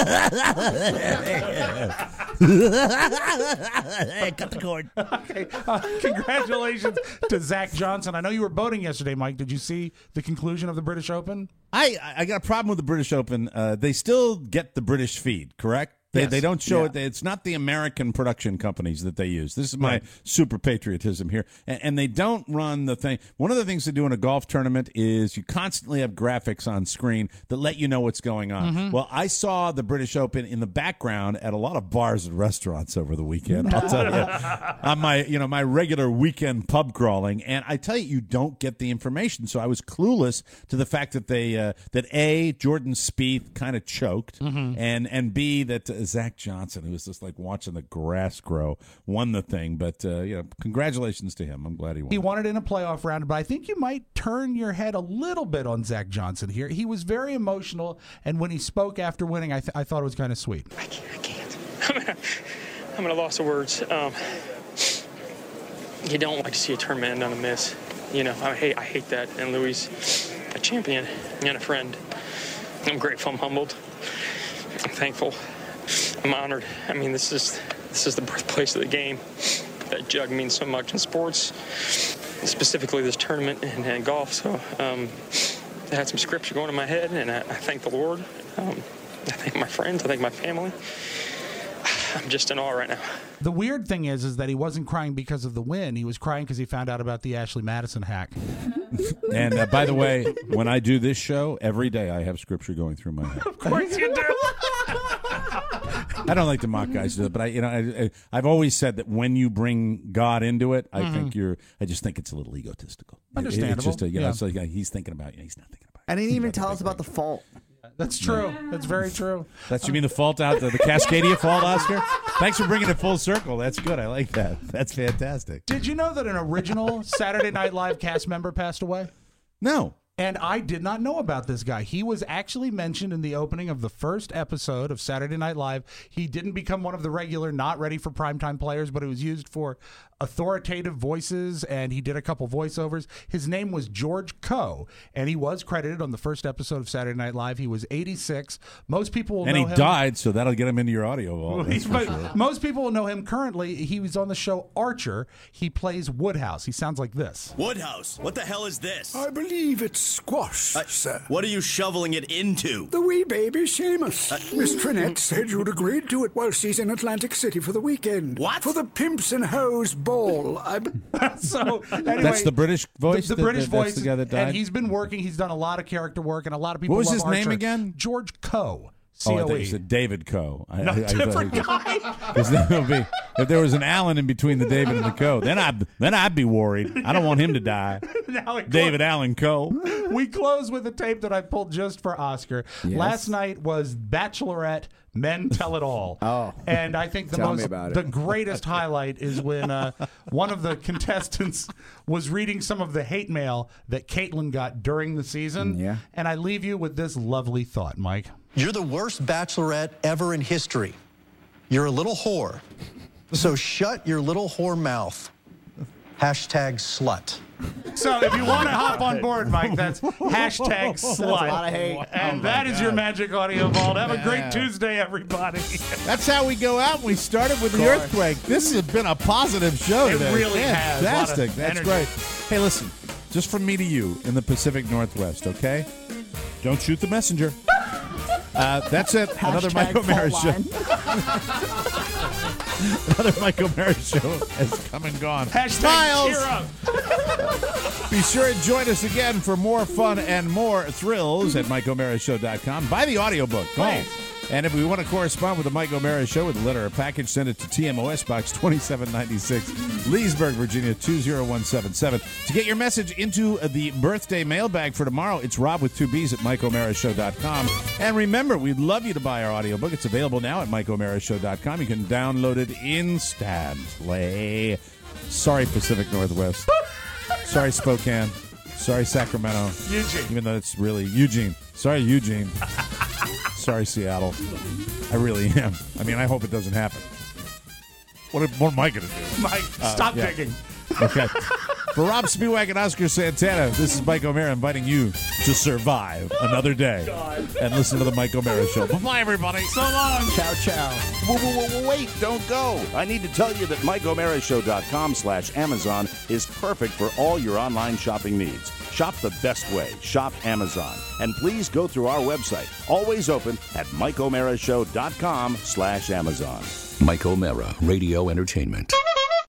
cut the cord. Okay. Uh, congratulations to Zach Johnson. I know you were boating yesterday, Mike. Did you see the conclusion of the British Open? I I got a problem with the British Open. Uh, they still get the British feed, correct? They, Yes. they don't show Yeah. it. It's not the American production companies that they use. This is my Right. super patriotism here. And, and they don't run the thing. One of the things they do in a golf tournament is you constantly have graphics on screen that let you know what's going on. Mhm. Well, I saw the British Open in the background at a lot of bars and restaurants over the weekend. I'll tell you, on my you know my regular weekend pub crawling, and I tell you, you don't get the information. So I was clueless to the fact that they uh, that A, Jordan Spieth kind of choked, and and B, that uh, Zach Johnson, who was just like watching the grass grow, won the thing. But uh, you know, congratulations to him. I'm glad he won. He won it in a playoff round, but I think you might turn your head a little bit on Zach Johnson here. He was very emotional, and when he spoke after winning, I, th- I thought it was kind of sweet. I can't. I can't. I'm at a, I'm at a loss of words. Um, you don't like to see a tournament end on a miss. You know, I hate I hate that. And Louis, a champion and a friend. I'm grateful. I'm humbled. I'm thankful. I'm honored. I mean, this is this is the birthplace of the game. That jug means so much in sports, specifically this tournament and, and golf. So um, I had some scripture going in my head, and I, I thank the Lord. Um, I thank my friends. I thank my family. I'm just in awe right now. The weird thing is, is that he wasn't crying because of the win. He was crying because he found out about the Ashley Madison hack. And uh, by the way, when I do this show, every day I have scripture going through my head. Of course you do. I don't like to mock guys do it, but I, you know, I, I, I've always said that when you bring God into it, I Mhm. think you're. I just think it's a little egotistical. It- Understandable. It's just a, you know, Yeah. it's like uh, he's thinking about you. He's not thinking about. And he didn't even tell us about the fault. That's true. That's very true. That's you mean the fault out the, the Cascadia fault, Oscar? Thanks for bringing it full circle. That's good. I like that. That's fantastic. Did you know that an original Saturday Night Live cast member passed away? No. And I did not know about this guy. He was actually mentioned in the opening of the first episode of Saturday Night Live. He didn't become one of the regular, not ready for primetime players, but it was used for authoritative voices, and he did a couple voiceovers. His name was George Coe, and he was credited on the first episode of Saturday Night Live. He was eighty-six. Most people will And know he him. died, so that'll get him into your audio vault. That's for But sure. most people will know him currently. He was on the show Archer. He plays Woodhouse. He sounds like this. Woodhouse, what the hell is this? I believe it's squash, sir. What are you shoveling it into? The wee baby Seamus. Miss Trinette said you'd agreed to it while she's in Atlantic City for the weekend. What? For the Pimps and Hoes Ball. I... so anyway, That's the British voice. The, the that- British that- that's voice, the guy that died. and he's been working. He's done a lot of character work, and a lot of people. What was love his name Archer. again? George Coe. C Oh, I O thought E. you said David Coe. I, No, I, I different thought- guy. His name would be, if there was an Allen in between the David and the Coe, then I'd then I'd be worried. I don't want him to die. Now it David Allen Coe. We close with a tape that I pulled just for Oscar. Yes. Last night was Bachelorette Men Tell It All. Oh. And I think the Tell me most about it. the greatest highlight is when uh, one of the contestants was reading some of the hate mail that Caitlyn got during the season. Yeah. And I leave you with this lovely thought, Mike. You're the worst bachelorette ever in history. You're a little whore. So shut your little whore mouth. Hashtag slut. So if you want to hop on board, Mike, that's hashtag slut. That's a lot of hate. And Oh, that my is your God. Magic Audio Vault. Have a Yeah. great Tuesday, everybody. That's how we go out. We started with the course. earthquake. This has been a positive show It today. really has. A lot of Fantastic. That's energy. great. Hey, listen, just from me to you in the Pacific Northwest, okay? Don't shoot the messenger. Uh, that's it. Another Mike Hashtag O'Mara phone show. Another Mike O'Mara show has come and gone. Hashtag Miles! cheer up. Be sure and join us again for more fun and more thrills at Mike O'Mara Show dot com. Buy the audiobook. Go on. And if we want to correspond with the Mike O'Mara Show with a letter or package, send it to T M O S Box twenty-seven ninety-six, Leesburg, Virginia two zero one seven seven. To get your message into the birthday mailbag for tomorrow, it's Rob with two B's at Mike O'Mara Show dot com. And remember, we'd love you to buy our audiobook. It's available now at Mike O'Mara Show dot com. You can download it instantly. Sorry, Pacific Northwest. Sorry, Spokane. Sorry, Sacramento. Eugene. Even though it's really Eugene. Sorry, Eugene. Sorry, Seattle. I really am. I mean, I hope it doesn't happen. What, what am I going to do? Mike, Uh, stop yeah. digging. Okay. For Rob Spiewak and Oscar Santana, this is Mike O'Mara inviting you to survive another day and listen to the Mike O'Mara Show. Bye-bye, everybody. So long. Ciao, ciao. Whoa, whoa, whoa, wait, don't go. I need to tell you that Mike O'Mara Show dot com slash Amazon is perfect for all your online shopping needs. Shop the best way. Shop Amazon. And please go through our website, always open at Mike O'Mara Show dot com slash Amazon. Mike O'Mara, Radio Entertainment.